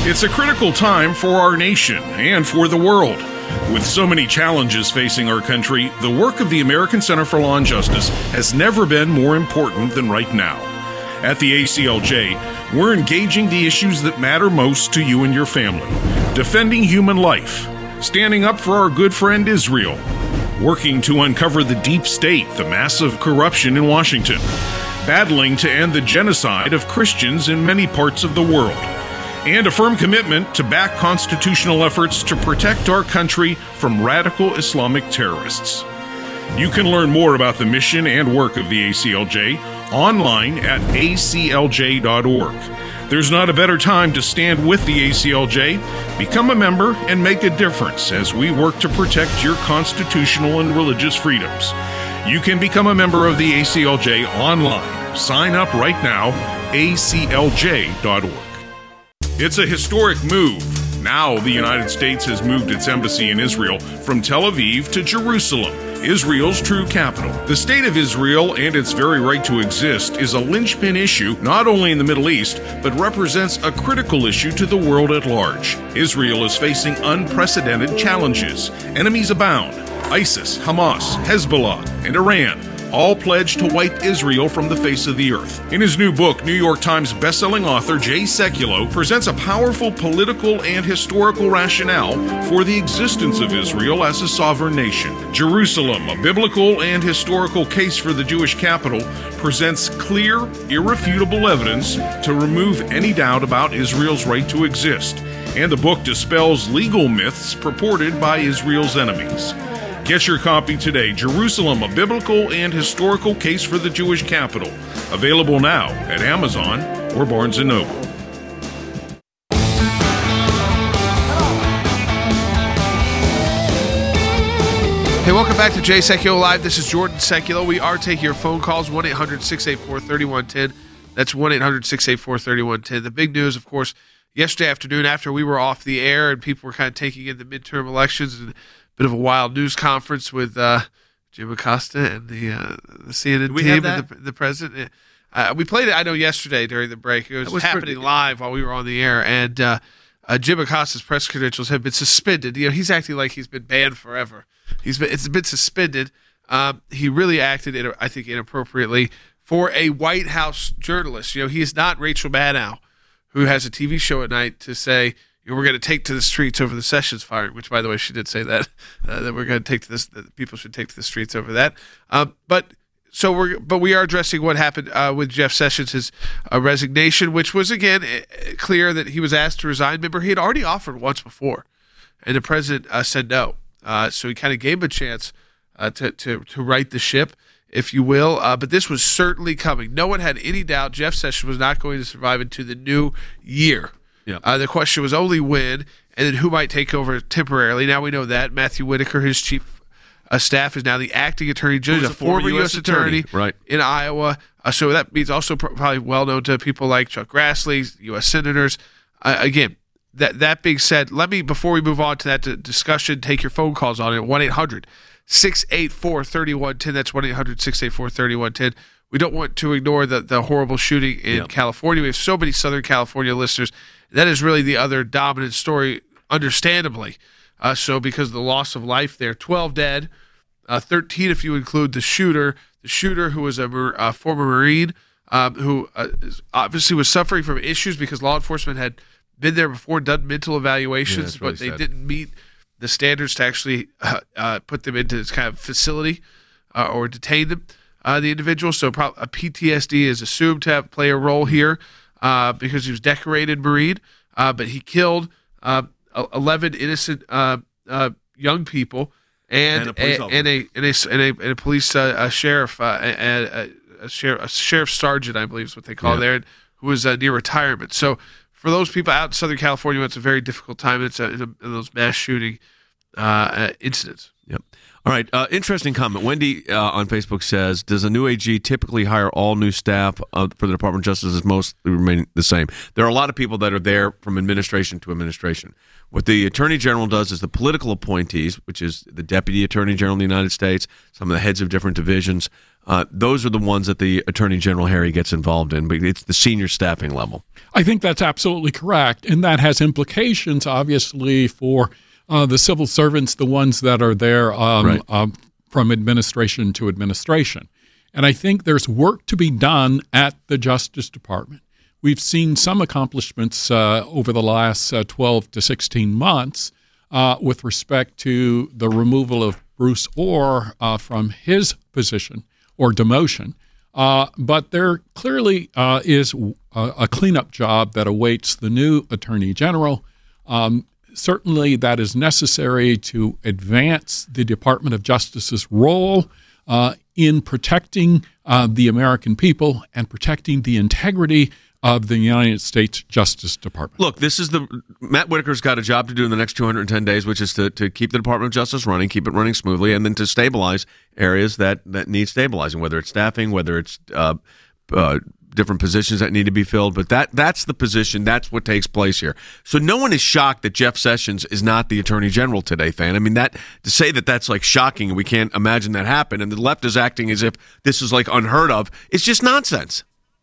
[SPEAKER 6] It's a critical time for our nation and for the world. With so many challenges facing our country, the work of the American Center for Law and Justice has never been more important than right now. At the A C L J, we're engaging the issues that matter most to you and your family. Defending human life, standing up for our good friend Israel, working to uncover the deep state, the massive corruption in Washington, battling to end the genocide of Christians in many parts of the world, and a firm commitment to back constitutional efforts to protect our country from radical Islamic terrorists. You can learn more about the mission and work of the A C L J online at A C L J dot org. There's not a better time to stand with the A C L J. Become a member and make a difference as we work to protect your constitutional and religious freedoms. You can become a member of the A C L J online. Sign up right now, A C L J dot org. It's a historic move. Now the United States has moved its embassy in Israel from Tel Aviv to Jerusalem, Israel's true capital. The state of Israel and its very right to exist is a linchpin issue not only in the Middle East, but represents a critical issue to the world at large. Israel is facing unprecedented challenges. Enemies abound. ISIS, Hamas, Hezbollah, and Iran all pledged to wipe Israel from the face of the earth. In his new book, New York Times bestselling author Jay Sekulow presents a powerful political and historical rationale for the existence of Israel as a sovereign nation. Jerusalem, a biblical and historical case for the Jewish capital, presents clear, irrefutable evidence to remove any doubt about Israel's right to exist. And the book dispels legal myths purported by Israel's enemies. Get your copy today, Jerusalem, a biblical and historical case for the Jewish capital. Available now at Amazon or Barnes and Noble.
[SPEAKER 3] Hey, welcome back to Jay Sekulow Live. This is Jordan Sekulow. We are taking your phone calls, one eight hundred six eight four three one one zero. That's one eight hundred six eight four three one one zero. The big news, of course, yesterday afternoon after we were off the air and people were kind of taking in the midterm elections and bit of a wild news conference with uh, Jim Acosta and the uh, the C N N team and the, the president. Uh, we played it, I know, yesterday during the break. It was, was happening pretty- live while we were on the air, and uh, uh, Jim Acosta's press credentials have been suspended. You know, he's acting like he's been banned forever. He's been it's been suspended. Um, he really acted, in, I think, inappropriately for a White House journalist. You know, he is not Rachel Maddow, who has a T V show at night to say, we're going to take to the streets over the Sessions firing, which, by the way, she did say that, uh, that we're going to take to this, that people should take to the streets over that. Um, but so we're, but we are addressing what happened uh, with Jeff Sessions, his uh, resignation, which was, again, clear that he was asked to resign. Remember, he had already offered once before, and the president uh, said no. Uh, so he kind of gave him a chance uh, to, to, to right the ship, if you will. Uh, but this was certainly coming. No one had any doubt Jeff Sessions was not going to survive into the new year. Yeah. Uh, the question was only when, and then who might take over temporarily. Now we know that Matthew Whitaker, his chief uh, staff, is now the acting attorney general, a former, former U S attorney, attorney right. in Iowa. Uh, so that means also pr- probably well known to people like Chuck Grassley, U S senators. Uh, again, that that being said, let me, before we move on to that d- discussion, take your phone calls on it at one eight hundred six eight four three one one zero. That's one eight hundred six eight four three one one zero. We don't want to ignore the, the horrible shooting in yep. California. We have so many Southern California listeners. That is really the other dominant story, understandably. Uh, so because of the loss of life there, twelve dead, uh, thirteen if you include the shooter. The shooter who was a uh, former Marine um, who uh, obviously was suffering from issues because law enforcement had been there before, done mental evaluations, yeah, really but they sad. didn't meet the standards to actually uh, uh, put them into this kind of facility uh, or detain them, uh, the individual. So pro- a P T S D is assumed to have, play a role here. Uh, because he was decorated Marine, uh, but he killed uh, eleven innocent uh, uh, young people and, and, a, and, a, and, a, and, a, and a police uh, a sheriff, uh, a, a, sheriff, a sheriff sergeant, I believe is what they call yeah. there, who was uh, near retirement. So for those people out in Southern California, it's a very difficult time. It's a, in, a, in those mass shooting uh, incidents.
[SPEAKER 1] Yep. All right. Uh, interesting comment. Wendy uh, on Facebook says, does a new A G typically hire all new staff uh, for the Department of Justice as mostly remain the same? There are a lot of people that are there from administration to administration. What the Attorney General does is the political appointees, which is the Deputy Attorney General of the United States, some of the heads of different divisions, uh, those are the ones that the Attorney General, Harry, gets involved in, but it's the senior staffing level.
[SPEAKER 5] I think that's absolutely correct, and that has implications, obviously, for Uh, the civil servants, the ones that are there um,
[SPEAKER 1] Right.
[SPEAKER 5] uh, from administration to administration. And I think there's work to be done at the Justice Department. We've seen some accomplishments uh, over the last uh, twelve to sixteen months uh, with respect to the removal of Bruce Orr uh, from his position or demotion. Uh, but there clearly uh, is a, a cleanup job that awaits the new Attorney General. Um, Certainly, that is necessary to advance the Department of Justice's role uh, in protecting uh, the American people and protecting the integrity of the United States Justice Department.
[SPEAKER 1] Look, this is the Matt Whitaker's got a job to do in the next two hundred ten days, which is to, to keep the Department of Justice running, keep it running smoothly, and then to stabilize areas that, that need stabilizing, whether it's staffing, whether it's uh, uh, different positions that need to be filled. But that that's the position. That's what takes place here. So no one is shocked that Jeff Sessions is not the Attorney General today, fan. I mean, that to say that that's like shocking, we can't imagine that happen, and the left is acting as if this is like unheard of. It's just nonsense.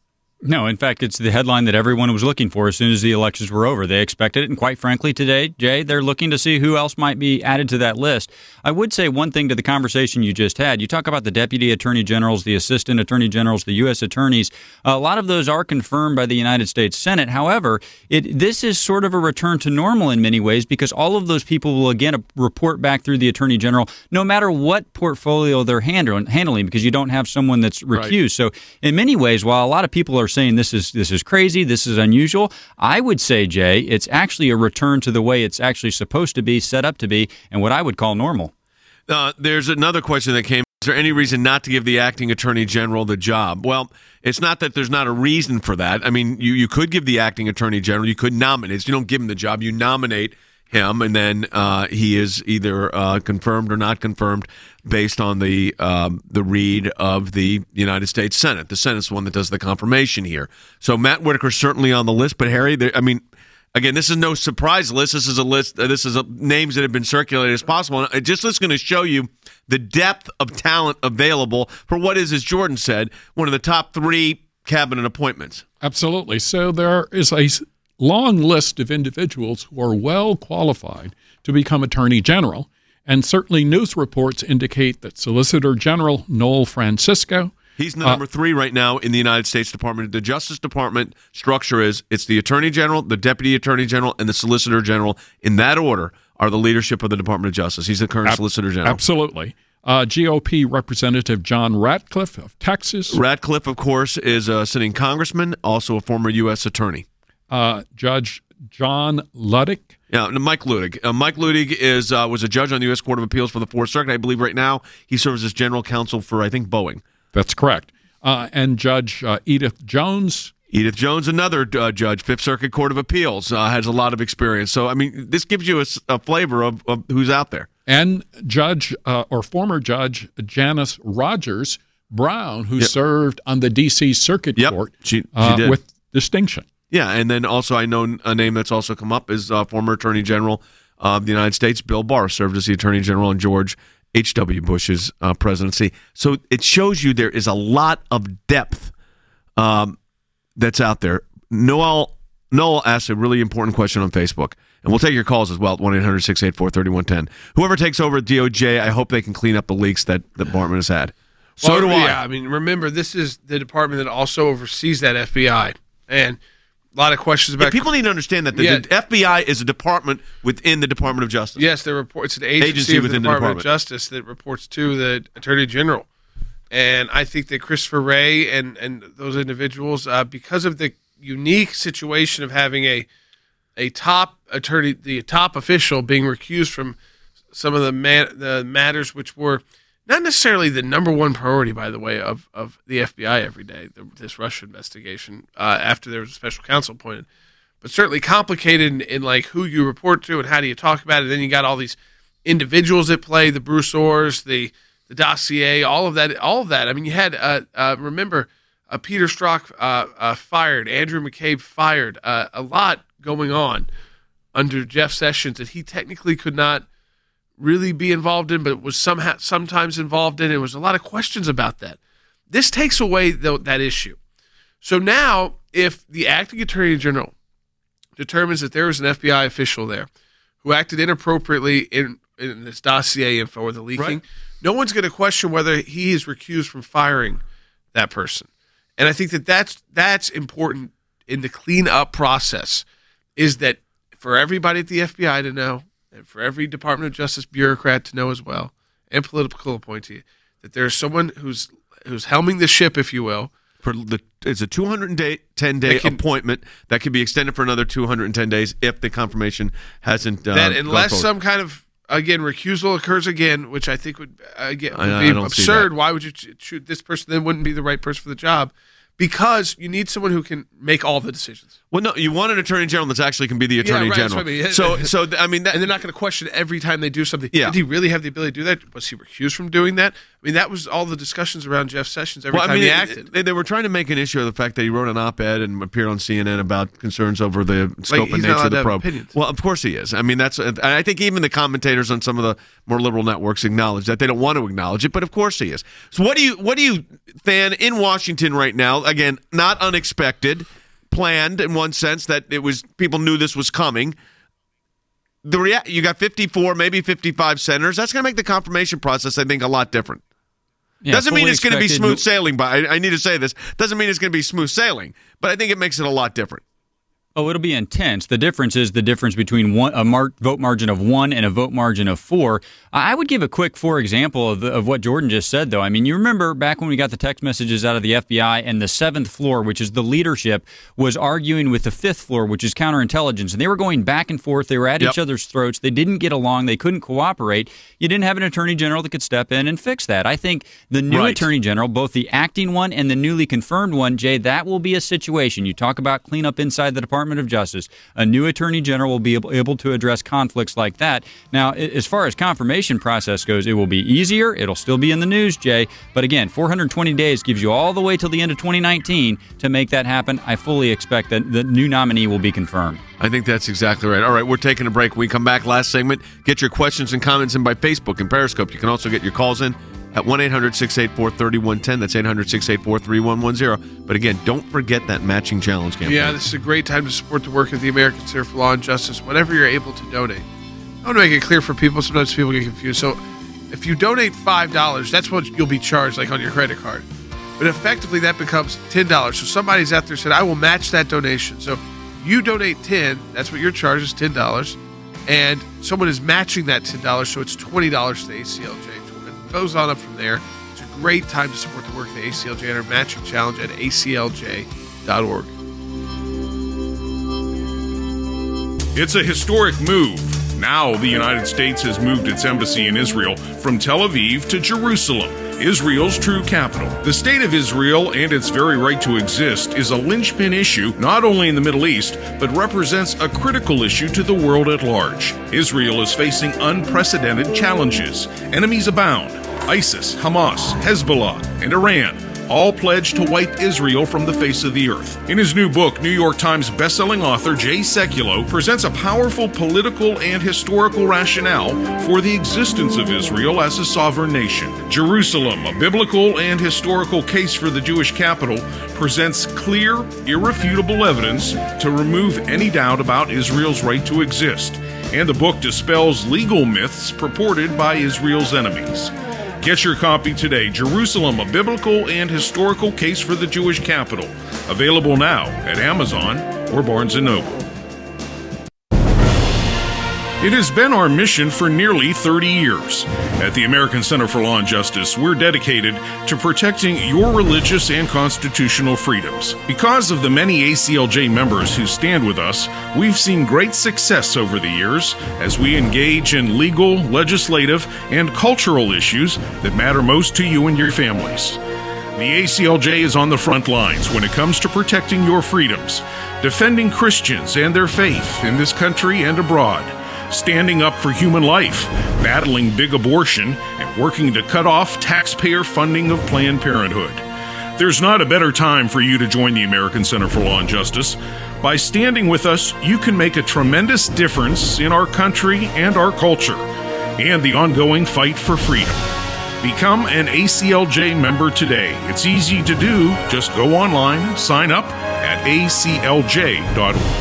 [SPEAKER 4] No, in fact, it's the headline that everyone was looking for as soon as the elections were over. They expected it, and quite frankly, today, Jay, they're looking to see who else might be added to that list. I would say one thing to the conversation you just had. You talk about the deputy attorney generals, the assistant attorney generals, the U S attorneys. A lot of those are confirmed by the United States Senate. However, it, this is sort of a return to normal in many ways because all of those people will, again, report back through the attorney general no matter what portfolio they're handling because you don't have someone that's recused. Right. So in many ways, while a lot of people are saying this is this is crazy, this is unusual, I would say, Jay, it's actually a return to the way it's actually supposed to be, set up to be, and what I would call normal.
[SPEAKER 1] Uh, there's another question that came. Is there any reason not to give the acting attorney general the job? Well, it's not that there's not a reason for that. I mean, you, you could give the acting attorney general, you could nominate. You don't give him the job, you nominate him, and then uh, he is either uh, confirmed or not confirmed based on the um, the read of the United States Senate. The Senate's the one that does the confirmation here. So Matt Whitaker's certainly on the list, but Harry, I mean, again, this is no surprise list. This is a list. Uh, this is a, names that have been circulated as possible. And just this is going to show you the depth of talent available for what is, as Jordan said, one of the top three cabinet appointments.
[SPEAKER 5] Absolutely. So there is a long list of individuals who are well qualified to become Attorney General, and certainly news reports indicate that Solicitor General Noel Francisco.
[SPEAKER 1] He's number uh, three right now in the United States Department. The Justice Department structure is it's the Attorney General, the Deputy Attorney General, and the Solicitor General. In that order are the leadership of the Department of Justice. He's the current ab- Solicitor General.
[SPEAKER 5] Absolutely. Uh, G O P Representative John Ratcliffe of Texas.
[SPEAKER 1] Ratcliffe, of course, is a sitting congressman, also a former U S attorney.
[SPEAKER 5] Uh, Judge John Luttig.
[SPEAKER 1] Yeah, Mike Luttig. Uh, Mike Luttig is uh, was a judge on the U S Court of Appeals for the Fourth Circuit. I believe right now he serves as general counsel for, I think, Boeing.
[SPEAKER 5] That's correct. Uh, and Judge uh, Edith Jones.
[SPEAKER 1] Edith Jones, another uh, judge, Fifth Circuit Court of Appeals, uh, has a lot of experience. So, I mean, this gives you a, a flavor of, of who's out there.
[SPEAKER 5] And Judge uh, or former Judge Janice Rogers Brown, who yep. served on the D C Circuit
[SPEAKER 1] yep.
[SPEAKER 5] Court
[SPEAKER 1] she, she
[SPEAKER 5] uh,
[SPEAKER 1] did.
[SPEAKER 5] with distinction.
[SPEAKER 1] Yeah, and then also I know a name that's also come up is uh, former Attorney General of the United States, Bill Barr, served as the Attorney General in George H W. Bush's uh, presidency. So it shows you there is a lot of depth um, that's out there. Noel, Noel asked a really important question on Facebook, and we'll take your calls as well at one eight hundred six eight four three one one zero. Whoever takes over at D O J, I hope they can clean up the leaks that the department has had. So
[SPEAKER 3] well,
[SPEAKER 1] do I.
[SPEAKER 3] Yeah, I mean, remember, this is the department that also oversees that F B I. And a lot of questions about...
[SPEAKER 1] Yeah, people need to understand that the, yeah. the F B I is a department within the Department of Justice.
[SPEAKER 3] Yes, they report, it's an agency, agency of the Department, the Department of Justice that reports to the Attorney General. And I think that Christopher Wray and, and those individuals, uh, because of the unique situation of having a a top attorney, the top official being recused from some of the, man, the matters which were not necessarily the number one priority, by the way, of, of the F B I every day, the, this Russia investigation, uh, after there was a special counsel appointed, but certainly complicated in, in like who you report to and how do you talk about it. Then you got all these individuals at play, the Bruce Orrs, the the dossier, all of that, all of that. I mean, you had uh, uh, remember uh, Peter Strzok uh, uh, fired, Andrew McCabe fired, uh, a lot going on under Jeff Sessions that he technically could not really be involved in, but was somehow sometimes involved in. There was a lot of questions about that. This takes away the, that issue. So now, if the acting attorney general determines that there was an F B I official there who acted inappropriately in, in this dossier info or the leaking, right, no one's going to question whether he is recused from firing that person. And I think that that's, that's important in the clean-up process, is that for everybody at the F B I to know, and for every Department of Justice bureaucrat to know as well, and political appointee, that there's someone who's who's helming the ship, if you will.
[SPEAKER 1] For the, it's a two hundred ten day can, appointment that can be extended for another two hundred ten days if the confirmation hasn't uh,
[SPEAKER 3] that unless some kind of, again, recusal occurs again, which I think would, uh, again, would
[SPEAKER 1] I,
[SPEAKER 3] be
[SPEAKER 1] I
[SPEAKER 3] absurd. Why would you choose this person? Then wouldn't be the right person for the job, because you need someone who can make all the decisions.
[SPEAKER 1] Well, no, you want an attorney general that's actually can be the attorney
[SPEAKER 3] yeah, right,
[SPEAKER 1] general.
[SPEAKER 3] That's what I mean.
[SPEAKER 1] So, so I mean, that,
[SPEAKER 3] and they're not going to question every time they do something.
[SPEAKER 1] Yeah.
[SPEAKER 3] Did he really have the ability to do that? Was he recused from doing that? I mean, that was all the discussions around Jeff Sessions every
[SPEAKER 1] well,
[SPEAKER 3] time
[SPEAKER 1] I mean,
[SPEAKER 3] he
[SPEAKER 1] it,
[SPEAKER 3] acted.
[SPEAKER 1] They, they were trying to make an issue of the fact that he wrote an op-ed and appeared on C N N about concerns over the scope
[SPEAKER 3] like,
[SPEAKER 1] and nature of the probe.
[SPEAKER 3] Opinions.
[SPEAKER 1] Well, of course he is. I mean, that's. I think even the commentators on some of the more liberal networks acknowledge that. They don't want to acknowledge it, but of course he is. So, what do you, what do you, Than, in Washington right now? Again, not unexpected, planned in one sense that it was. People knew this was coming. The rea- you got fifty-four, maybe fifty-five senators. That's going to make the confirmation process, I think, a lot different. Yeah, Doesn't mean it's going to be smooth sailing, but I, I need to say this. Doesn't mean it's going to be smooth sailing, but I think it makes it a lot different.
[SPEAKER 4] Oh, it'll be intense. The difference is the difference between one, a mar- vote margin of one and a vote margin of four. I would give a quick for example of, the, of what Jordan just said, though. I mean, you remember back when we got the text messages out of the F B I and the seventh floor, which is the leadership, was arguing with the fifth floor, which is counterintelligence. And they were going back and forth. They were at yep. each other's throats. They didn't get along. They couldn't cooperate. You didn't have an attorney general that could step in and fix that. I think the new
[SPEAKER 1] right.
[SPEAKER 4] attorney general, both the acting one and the newly confirmed one, Jay, that will be a situation. You talk about cleanup inside the Department of Justice. A new attorney general will be able to address conflicts like that. Now, as far as confirmation process goes, it will be easier. It'll still be in the news, Jay. But again, four hundred twenty days gives you all the way till the end of twenty nineteen to make that happen. I fully expect that the new nominee will be confirmed.
[SPEAKER 1] I think that's exactly right. All right, we're taking a break. When we come back, last segment, get your questions and comments in by Facebook and Periscope. You can also get your calls in at one eight hundred six eight four three one one zero. That's eight hundred six eight four three one one zero. But again, don't forget that matching challenge campaign.
[SPEAKER 3] Yeah, this is a great time to support the work of the American Center for Law and Justice whenever you're able to donate. I want to make it clear for people. Sometimes people get confused. So if you donate five dollars, that's what you'll be charged, like on your credit card. But effectively, that becomes ten dollars. So somebody's out there said, I will match that donation. So you donate ten dollars, that's what your charge is, ten dollars. And someone is matching that ten dollars, so it's twenty dollars to A C L J. It goes on up from there. It's a great time to support the work of the A C L J and our matching challenge at A C L J dot org.
[SPEAKER 6] It's a historic move. Now the United States has moved its embassy in Israel from Tel Aviv to Jerusalem, Israel's true capital. The state of Israel and its very right to exist is a linchpin issue not only in the Middle East, but represents a critical issue to the world at large. Israel is facing unprecedented challenges. Enemies abound. ISIS, Hamas, Hezbollah, and Iran all pledged to wipe Israel from the face of the earth. In his new book, New York Times bestselling author Jay Sekulow presents a powerful political and historical rationale for the existence of Israel as a sovereign nation. Jerusalem, a biblical and historical case for the Jewish capital, presents clear, irrefutable evidence to remove any doubt about Israel's right to exist. And the book dispels legal myths purported by Israel's enemies. Get your copy today, Jerusalem, a biblical and historical case for the Jewish capital. Available now at Amazon or Barnes and Noble. It has been our mission for nearly thirty years. At the American Center for Law and Justice, we're dedicated to protecting your religious and constitutional freedoms. Because of the many A C L J members who stand with us, we've seen great success over the years as we engage in legal, legislative, and cultural issues that matter most to you and your families. The A C L J is on the front lines when it comes to protecting your freedoms, defending Christians and their faith in this country and abroad, standing up for human life, battling big abortion, and working to cut off taxpayer funding of Planned Parenthood. There's not a better time for you to join the American Center for Law and Justice. By standing with us, you can make a tremendous difference in our country and our culture, and the ongoing fight for freedom. Become an A C L J member today. It's easy to do. Just go online, sign up at A C L J dot org.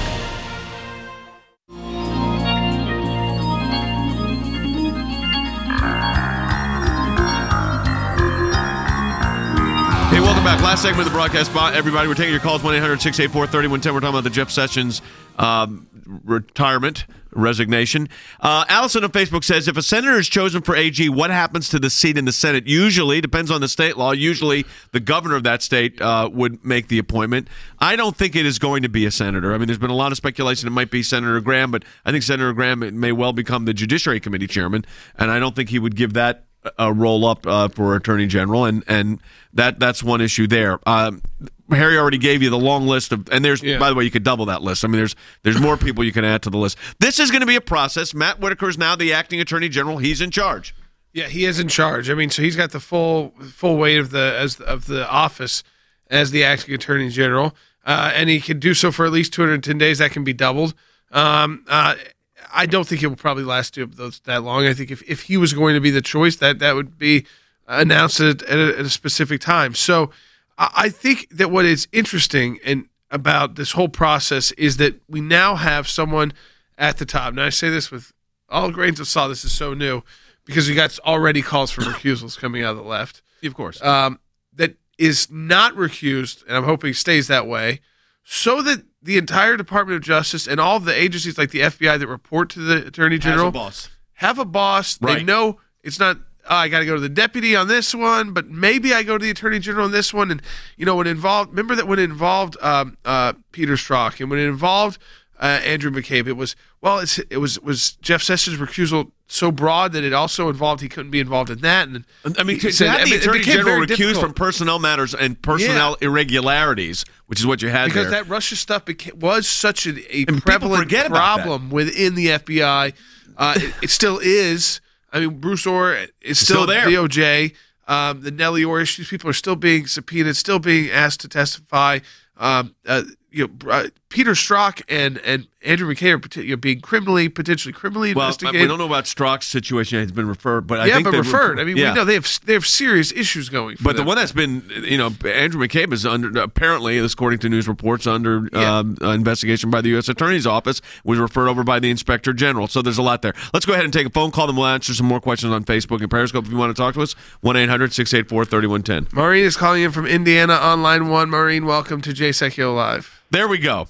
[SPEAKER 1] Hey, welcome back. Last segment of the broadcast. Everybody, we're taking your calls, one eight hundred six eight four three one one zero. We're talking about the Jeff Sessions um, retirement, resignation. Uh, Allison on Facebook says, if a senator is chosen for A G, what happens to the seat in the Senate? Usually, depends on the state law, usually the governor of that state uh, would make the appointment. I don't think it is going to be a senator. I mean, there's been a lot of speculation it might be Senator Graham, but I think Senator Graham may well become the Judiciary Committee chairman, and I don't think he would give that a roll up uh, for Attorney General, and and that that's one issue there. Um, Harry already gave you the long list of, and there's yeah. by the way, you could double that list. I mean, there's there's more people you can add to the list. This is going to be a process. Matt Whitaker is now the acting Attorney General. He's in charge.
[SPEAKER 3] Yeah, he is in charge. I mean, so he's got the full full weight of the as of the office as the acting Attorney General, uh, and he can do so for at least two hundred ten days. That can be doubled. Um, uh, I don't think it will probably last those that long. I think if, if he was going to be the choice, that, that would be announced at, at, a, at a specific time. So I think that what is interesting in, about this whole process is that we now have someone at the top. Now, I say this with all grains of salt. This is so new because we got already calls for recusals coming out of the left.
[SPEAKER 1] Of course.
[SPEAKER 3] Um, that is not recused, and I'm hoping stays that way, so that the entire Department of Justice and all of the agencies like the F B I that report to the Attorney General
[SPEAKER 1] have a boss.
[SPEAKER 3] Have a boss.
[SPEAKER 1] Right.
[SPEAKER 3] They know it's not, oh, I got to go to the deputy on this one, but maybe I go to the Attorney General on this one. And, you know, when it involved, remember that when it involved um, uh, Peter Strzok and when it involved uh, Andrew McCabe, it was, well, it's, it was was Jeff Sessions' recusal so broad that it also involved he couldn't be involved in that. And
[SPEAKER 1] I mean, to, to have the Attorney General recused difficult. from personnel matters and personnel yeah. irregularities, which is what you had
[SPEAKER 3] because
[SPEAKER 1] there.
[SPEAKER 3] that Russia stuff became, was such a, a
[SPEAKER 1] and
[SPEAKER 3] prevalent problem within the F B I. Uh, it, it still is. I mean, Bruce Orr is still,
[SPEAKER 1] still there.
[SPEAKER 3] D O J. Um, the Nellie Orr issues, people are still being subpoenaed, still being asked to testify. Um, uh, you know, uh, Peter Strzok and, and Andrew McCabe are you know, being criminally, potentially criminally
[SPEAKER 1] well,
[SPEAKER 3] investigated.
[SPEAKER 1] We don't know about Strzok's situation; he's been referred, but I
[SPEAKER 3] yeah,
[SPEAKER 1] think
[SPEAKER 3] but referred.
[SPEAKER 1] Re-
[SPEAKER 3] I mean,
[SPEAKER 1] yeah.
[SPEAKER 3] we know they have they have serious issues going. For
[SPEAKER 1] but
[SPEAKER 3] them.
[SPEAKER 1] the one that's been, you know, Andrew McCabe is under apparently, according to news reports, under yeah. um, uh, investigation by the U S Attorney's Office, was referred over by the Inspector General. So there's a lot there. Let's go ahead and take a phone call, and we'll answer some more questions on Facebook and Periscope. If you want to talk to us, one eight hundred six eight four three one one zero.
[SPEAKER 3] Maureen is calling in from Indiana on line one. Maureen, welcome to Jay Sekulow Live.
[SPEAKER 1] There we go.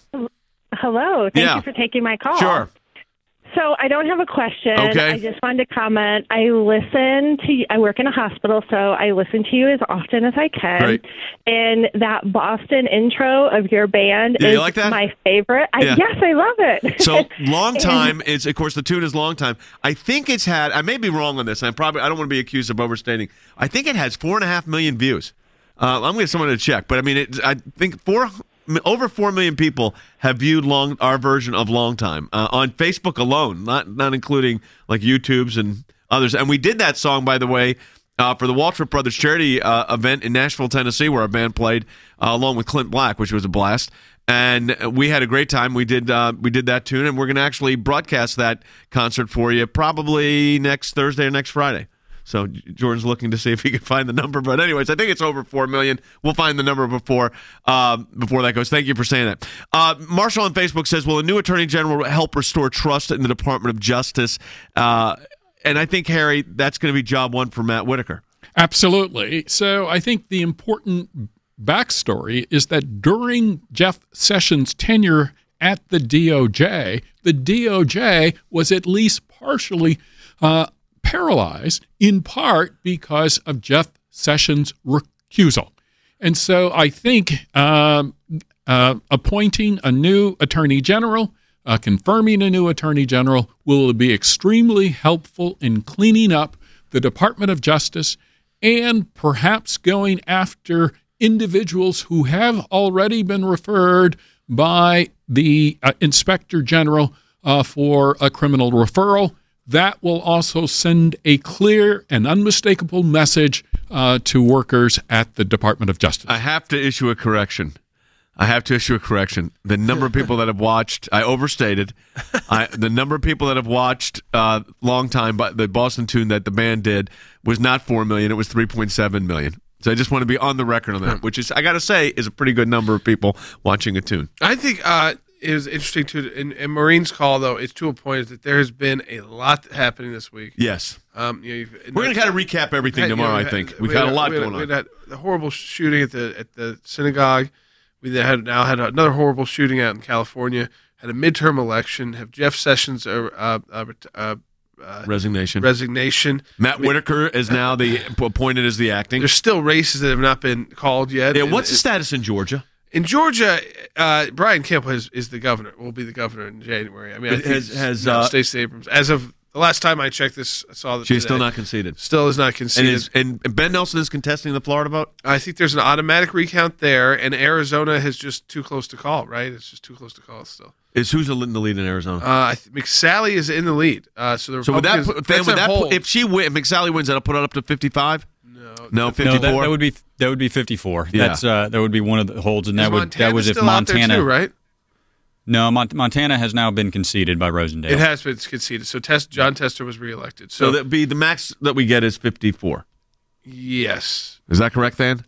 [SPEAKER 9] Hello. Thank
[SPEAKER 1] yeah.
[SPEAKER 9] you for taking my call.
[SPEAKER 1] Sure.
[SPEAKER 9] So I don't have a question.
[SPEAKER 1] Okay.
[SPEAKER 9] I just wanted to comment. I listen to you. I work in a hospital, so I listen to you as often as I can.
[SPEAKER 1] Great.
[SPEAKER 9] And that Boston intro of your band
[SPEAKER 1] yeah,
[SPEAKER 9] is
[SPEAKER 1] you like that?
[SPEAKER 9] my favorite. I,
[SPEAKER 1] yeah.
[SPEAKER 9] Yes, I love it.
[SPEAKER 1] So long time
[SPEAKER 9] and,
[SPEAKER 1] is, of course, the tune is long time. I think it's had. I may be wrong on this. I probably. I don't want to be accused of overstating. I think it has four and a half million views. Uh, I'm going to get someone to check, but I mean, it, I think four. Over four million people have viewed long our version of Long Time uh, on Facebook alone, not not including like YouTube's and others. And we did that song, by the way, uh, for the Waltrip Brothers charity uh, event in Nashville, Tennessee, where our band played uh, along with Clint Black, which was a blast. And we had a great time. We did uh, we did that tune, and we're going to actually broadcast that concert for you probably next Thursday or next Friday. So Jordan's looking to see if he can find the number. But anyways, I think it's over four million. We'll find the number before um, before that goes. Thank you for saying that. Uh, Marshall on Facebook says, will a new Attorney General help restore trust in the Department of Justice? Uh, and I think, Harry, that's going to be job one for Matt Whitaker.
[SPEAKER 5] Absolutely. So I think the important backstory is that during Jeff Sessions' tenure at the D O J, the D O J was at least partially uh, paralyzed, in part because of Jeff Sessions' recusal. And so I think um, uh, appointing a new attorney general, uh, confirming a new attorney general, will be extremely helpful in cleaning up the Department of Justice and perhaps going after individuals who have already been referred by the uh, Inspector General uh, for a criminal referral. That will also send a clear and unmistakable message uh, to workers at the Department of Justice.
[SPEAKER 1] I have to issue a correction. I have to issue a correction. The number of people that have watched, I overstated. I, the number of people that have watched uh, long time, but the Boston Tune that the band did was not four million. It was three point seven million. So I just want to be on the record on that, which is, I got to say, is a pretty good number of people watching a tune.
[SPEAKER 3] I think uh, it was interesting, too. In, in Maureen's call, though, it's to a point that there has been a lot happening this week.
[SPEAKER 1] Yes.
[SPEAKER 3] Um, you know,
[SPEAKER 1] We're going to kind of recap everything tomorrow,
[SPEAKER 3] you know,
[SPEAKER 1] I think.
[SPEAKER 3] We
[SPEAKER 1] We've had,
[SPEAKER 3] had
[SPEAKER 1] a lot
[SPEAKER 3] we had,
[SPEAKER 1] going on.
[SPEAKER 3] We had the horrible shooting at the at the synagogue. We then had now had another horrible shooting out in California. Had a midterm election. Have Jeff Sessions uh, uh, uh, uh,
[SPEAKER 1] resignation.
[SPEAKER 3] Resignation.
[SPEAKER 1] Matt
[SPEAKER 3] I mean,
[SPEAKER 1] Whitaker is now the appointed as the acting.
[SPEAKER 3] There's still races that have not been called yet.
[SPEAKER 1] Yeah, what's
[SPEAKER 3] and,
[SPEAKER 1] the status in Georgia?
[SPEAKER 3] In Georgia, uh, Brian Kemp is, is the governor. Will be the governor in January. I mean, I think
[SPEAKER 1] has, has
[SPEAKER 3] no,
[SPEAKER 1] uh,
[SPEAKER 3] Stacey Abrams, as of the last time I checked this, I saw that
[SPEAKER 1] she's
[SPEAKER 3] today,
[SPEAKER 1] still not conceded.
[SPEAKER 3] Still is not conceded.
[SPEAKER 1] And, is, and Ben Nelson is contesting the Florida vote?
[SPEAKER 3] I think there's an automatic recount there, and Arizona is just too close to call, right? It's just too close to call still.
[SPEAKER 1] Is who's in the lead in Arizona?
[SPEAKER 3] Uh, I th- McSally is in the lead. Uh, so the
[SPEAKER 1] so would that,
[SPEAKER 3] Republicans-
[SPEAKER 1] put, then
[SPEAKER 3] that's
[SPEAKER 1] would
[SPEAKER 3] a
[SPEAKER 1] that
[SPEAKER 3] whole-
[SPEAKER 1] put, if she win, if McSally wins, that'll put it up to fifty-five?
[SPEAKER 3] No,
[SPEAKER 1] no, fifty-four.
[SPEAKER 4] No, that, that would be that would be fifty-four.
[SPEAKER 1] Yeah.
[SPEAKER 4] That's uh, that would be one of the holds, and
[SPEAKER 3] Is
[SPEAKER 4] that would
[SPEAKER 3] Montana
[SPEAKER 4] that was if
[SPEAKER 3] still out there
[SPEAKER 4] Montana.
[SPEAKER 3] too, right?
[SPEAKER 4] No, Mont- Montana has now been conceded by Rosendale.
[SPEAKER 3] It has been conceded. So Test, John Tester was reelected. So,
[SPEAKER 1] So that'd be the max that we get is fifty-four.
[SPEAKER 3] yes.
[SPEAKER 1] Is that correct, Dan?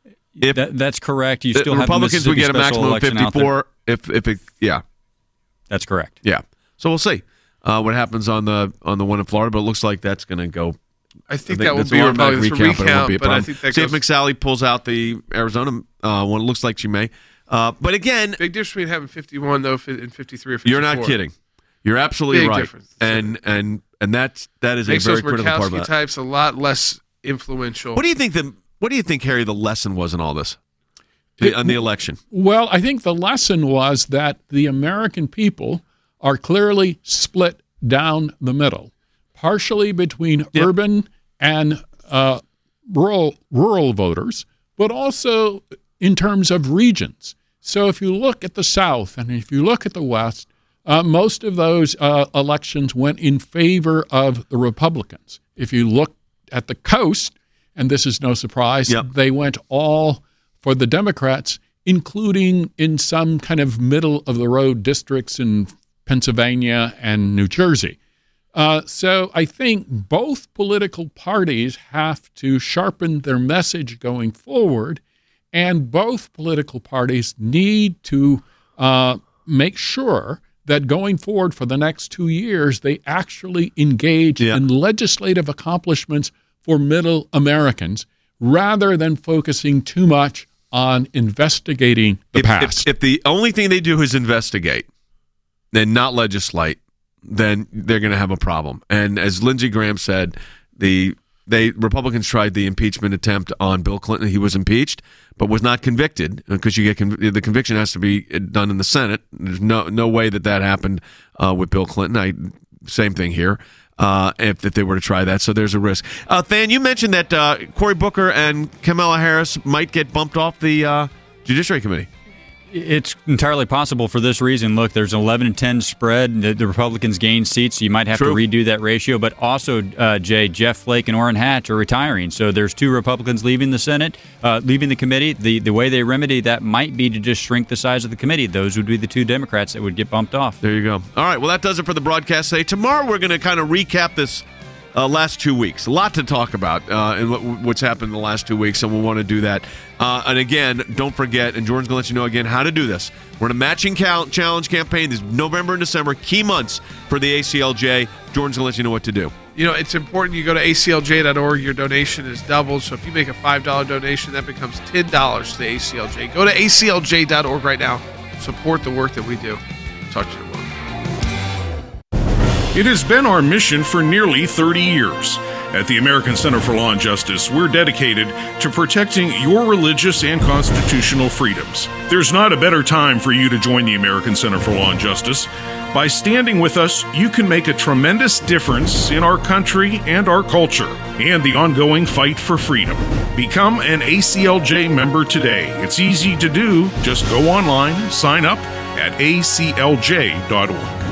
[SPEAKER 1] If
[SPEAKER 4] that, that's correct. You
[SPEAKER 1] the
[SPEAKER 4] still have the
[SPEAKER 1] Republicans would
[SPEAKER 4] Mississippi
[SPEAKER 1] get a
[SPEAKER 4] special
[SPEAKER 1] maximum of
[SPEAKER 4] election out there.
[SPEAKER 1] fifty-four. If if it, yeah,
[SPEAKER 4] That's correct.
[SPEAKER 1] yeah. So we'll see uh, what happens on the on the one in Florida, but it looks like that's going to go.
[SPEAKER 3] I think,
[SPEAKER 1] I
[SPEAKER 3] that will
[SPEAKER 1] that's
[SPEAKER 3] be
[SPEAKER 1] an
[SPEAKER 3] a
[SPEAKER 1] automatic
[SPEAKER 3] Republicans for
[SPEAKER 1] recount, but it won't
[SPEAKER 3] recount,
[SPEAKER 1] be a
[SPEAKER 3] but I
[SPEAKER 1] problem.
[SPEAKER 3] think that
[SPEAKER 1] See
[SPEAKER 3] goes
[SPEAKER 1] if McSally pulls out the Arizona uh, one. It looks like she may. Uh, but again,
[SPEAKER 3] big difference between having fifty-one though and fifty-three or fifty-four.
[SPEAKER 1] you're not kidding. You're absolutely
[SPEAKER 3] Big
[SPEAKER 1] right.
[SPEAKER 3] difference.
[SPEAKER 1] And and and that's that is
[SPEAKER 3] Makes
[SPEAKER 1] a very
[SPEAKER 3] those
[SPEAKER 1] critical part of
[SPEAKER 3] Murkowski
[SPEAKER 1] that.
[SPEAKER 3] types a lot less influential.
[SPEAKER 1] What do you think the What do you think, Harry? The lesson was in all this
[SPEAKER 5] It-
[SPEAKER 1] on the election.
[SPEAKER 5] Well, I think the lesson was that the American people are clearly split down the middle, partially between
[SPEAKER 1] Yep.
[SPEAKER 5] urban and uh, rural rural voters, but also in terms of regions. So if you look at the South and if you look at the West, uh, most of those uh, elections went in favor of the Republicans. If you look at the coast, and this is no surprise,
[SPEAKER 1] Yep.
[SPEAKER 5] they went all for the Democrats, including in some kind of middle-of-the-road districts in Pennsylvania and New Jersey. Uh, so I think both political parties have to sharpen their message going forward, and both political parties need to uh, make sure that going forward for the next two years, they actually engage
[SPEAKER 1] Yeah.
[SPEAKER 5] in legislative accomplishments for middle Americans rather than focusing too much on investigating the
[SPEAKER 1] If,
[SPEAKER 5] past.
[SPEAKER 1] if, if the only thing they do is investigate and not legislate, then they're going to have a problem. And as Lindsey Graham said, the they Republicans tried the impeachment attempt on Bill Clinton. He was impeached, but was not convicted because you get conv- the conviction has to be done in the Senate. There's no no way that that happened uh, with Bill Clinton. I same thing here. Uh, if, if they were to try that, so there's a risk. Uh, Than, you mentioned that uh, Cory Booker and Kamala Harris might get bumped off the uh, Judiciary Committee.
[SPEAKER 4] It's entirely possible for this reason. Look, there's an eleven and ten spread. The, the Republicans gain seats, so you might have
[SPEAKER 1] True.
[SPEAKER 4] to redo that ratio. But also, uh, Jay, Jeff Flake and Orrin Hatch are retiring. So there's two Republicans leaving the Senate, uh, leaving the committee. The, the way they remedy that might be to just shrink the size of the committee. Those would be the two Democrats that would get bumped off.
[SPEAKER 1] There you go. All right, well, that does it for the broadcast today. Tomorrow, we're going to kind of recap this uh, last two weeks. A lot to talk about uh, and what, what's happened in the last two weeks, and we'll want to do that. Uh, and again, don't forget, and Jordan's going to let you know again how to do this. We're in a matching count challenge campaign. This is November and December, key months for the A C L J. Jordan's going to let you know what to do.
[SPEAKER 3] You know, it's important you go to A C L J dot org. Your donation is doubled. So if you make a five dollar donation, that becomes ten dollars to the A C L J. Go to A C L J dot org right now. Support the work that we do. Talk to you tomorrow.
[SPEAKER 6] It has been our mission for nearly thirty years. At the American Center for Law and Justice, we're dedicated to protecting your religious and constitutional freedoms. There's not a better time for you to join the American Center for Law and Justice. By standing with us, you can make a tremendous difference in our country and our culture and the ongoing fight for freedom. Become an A C L J member today. It's easy to do. Just go online, sign up at A C L J dot org.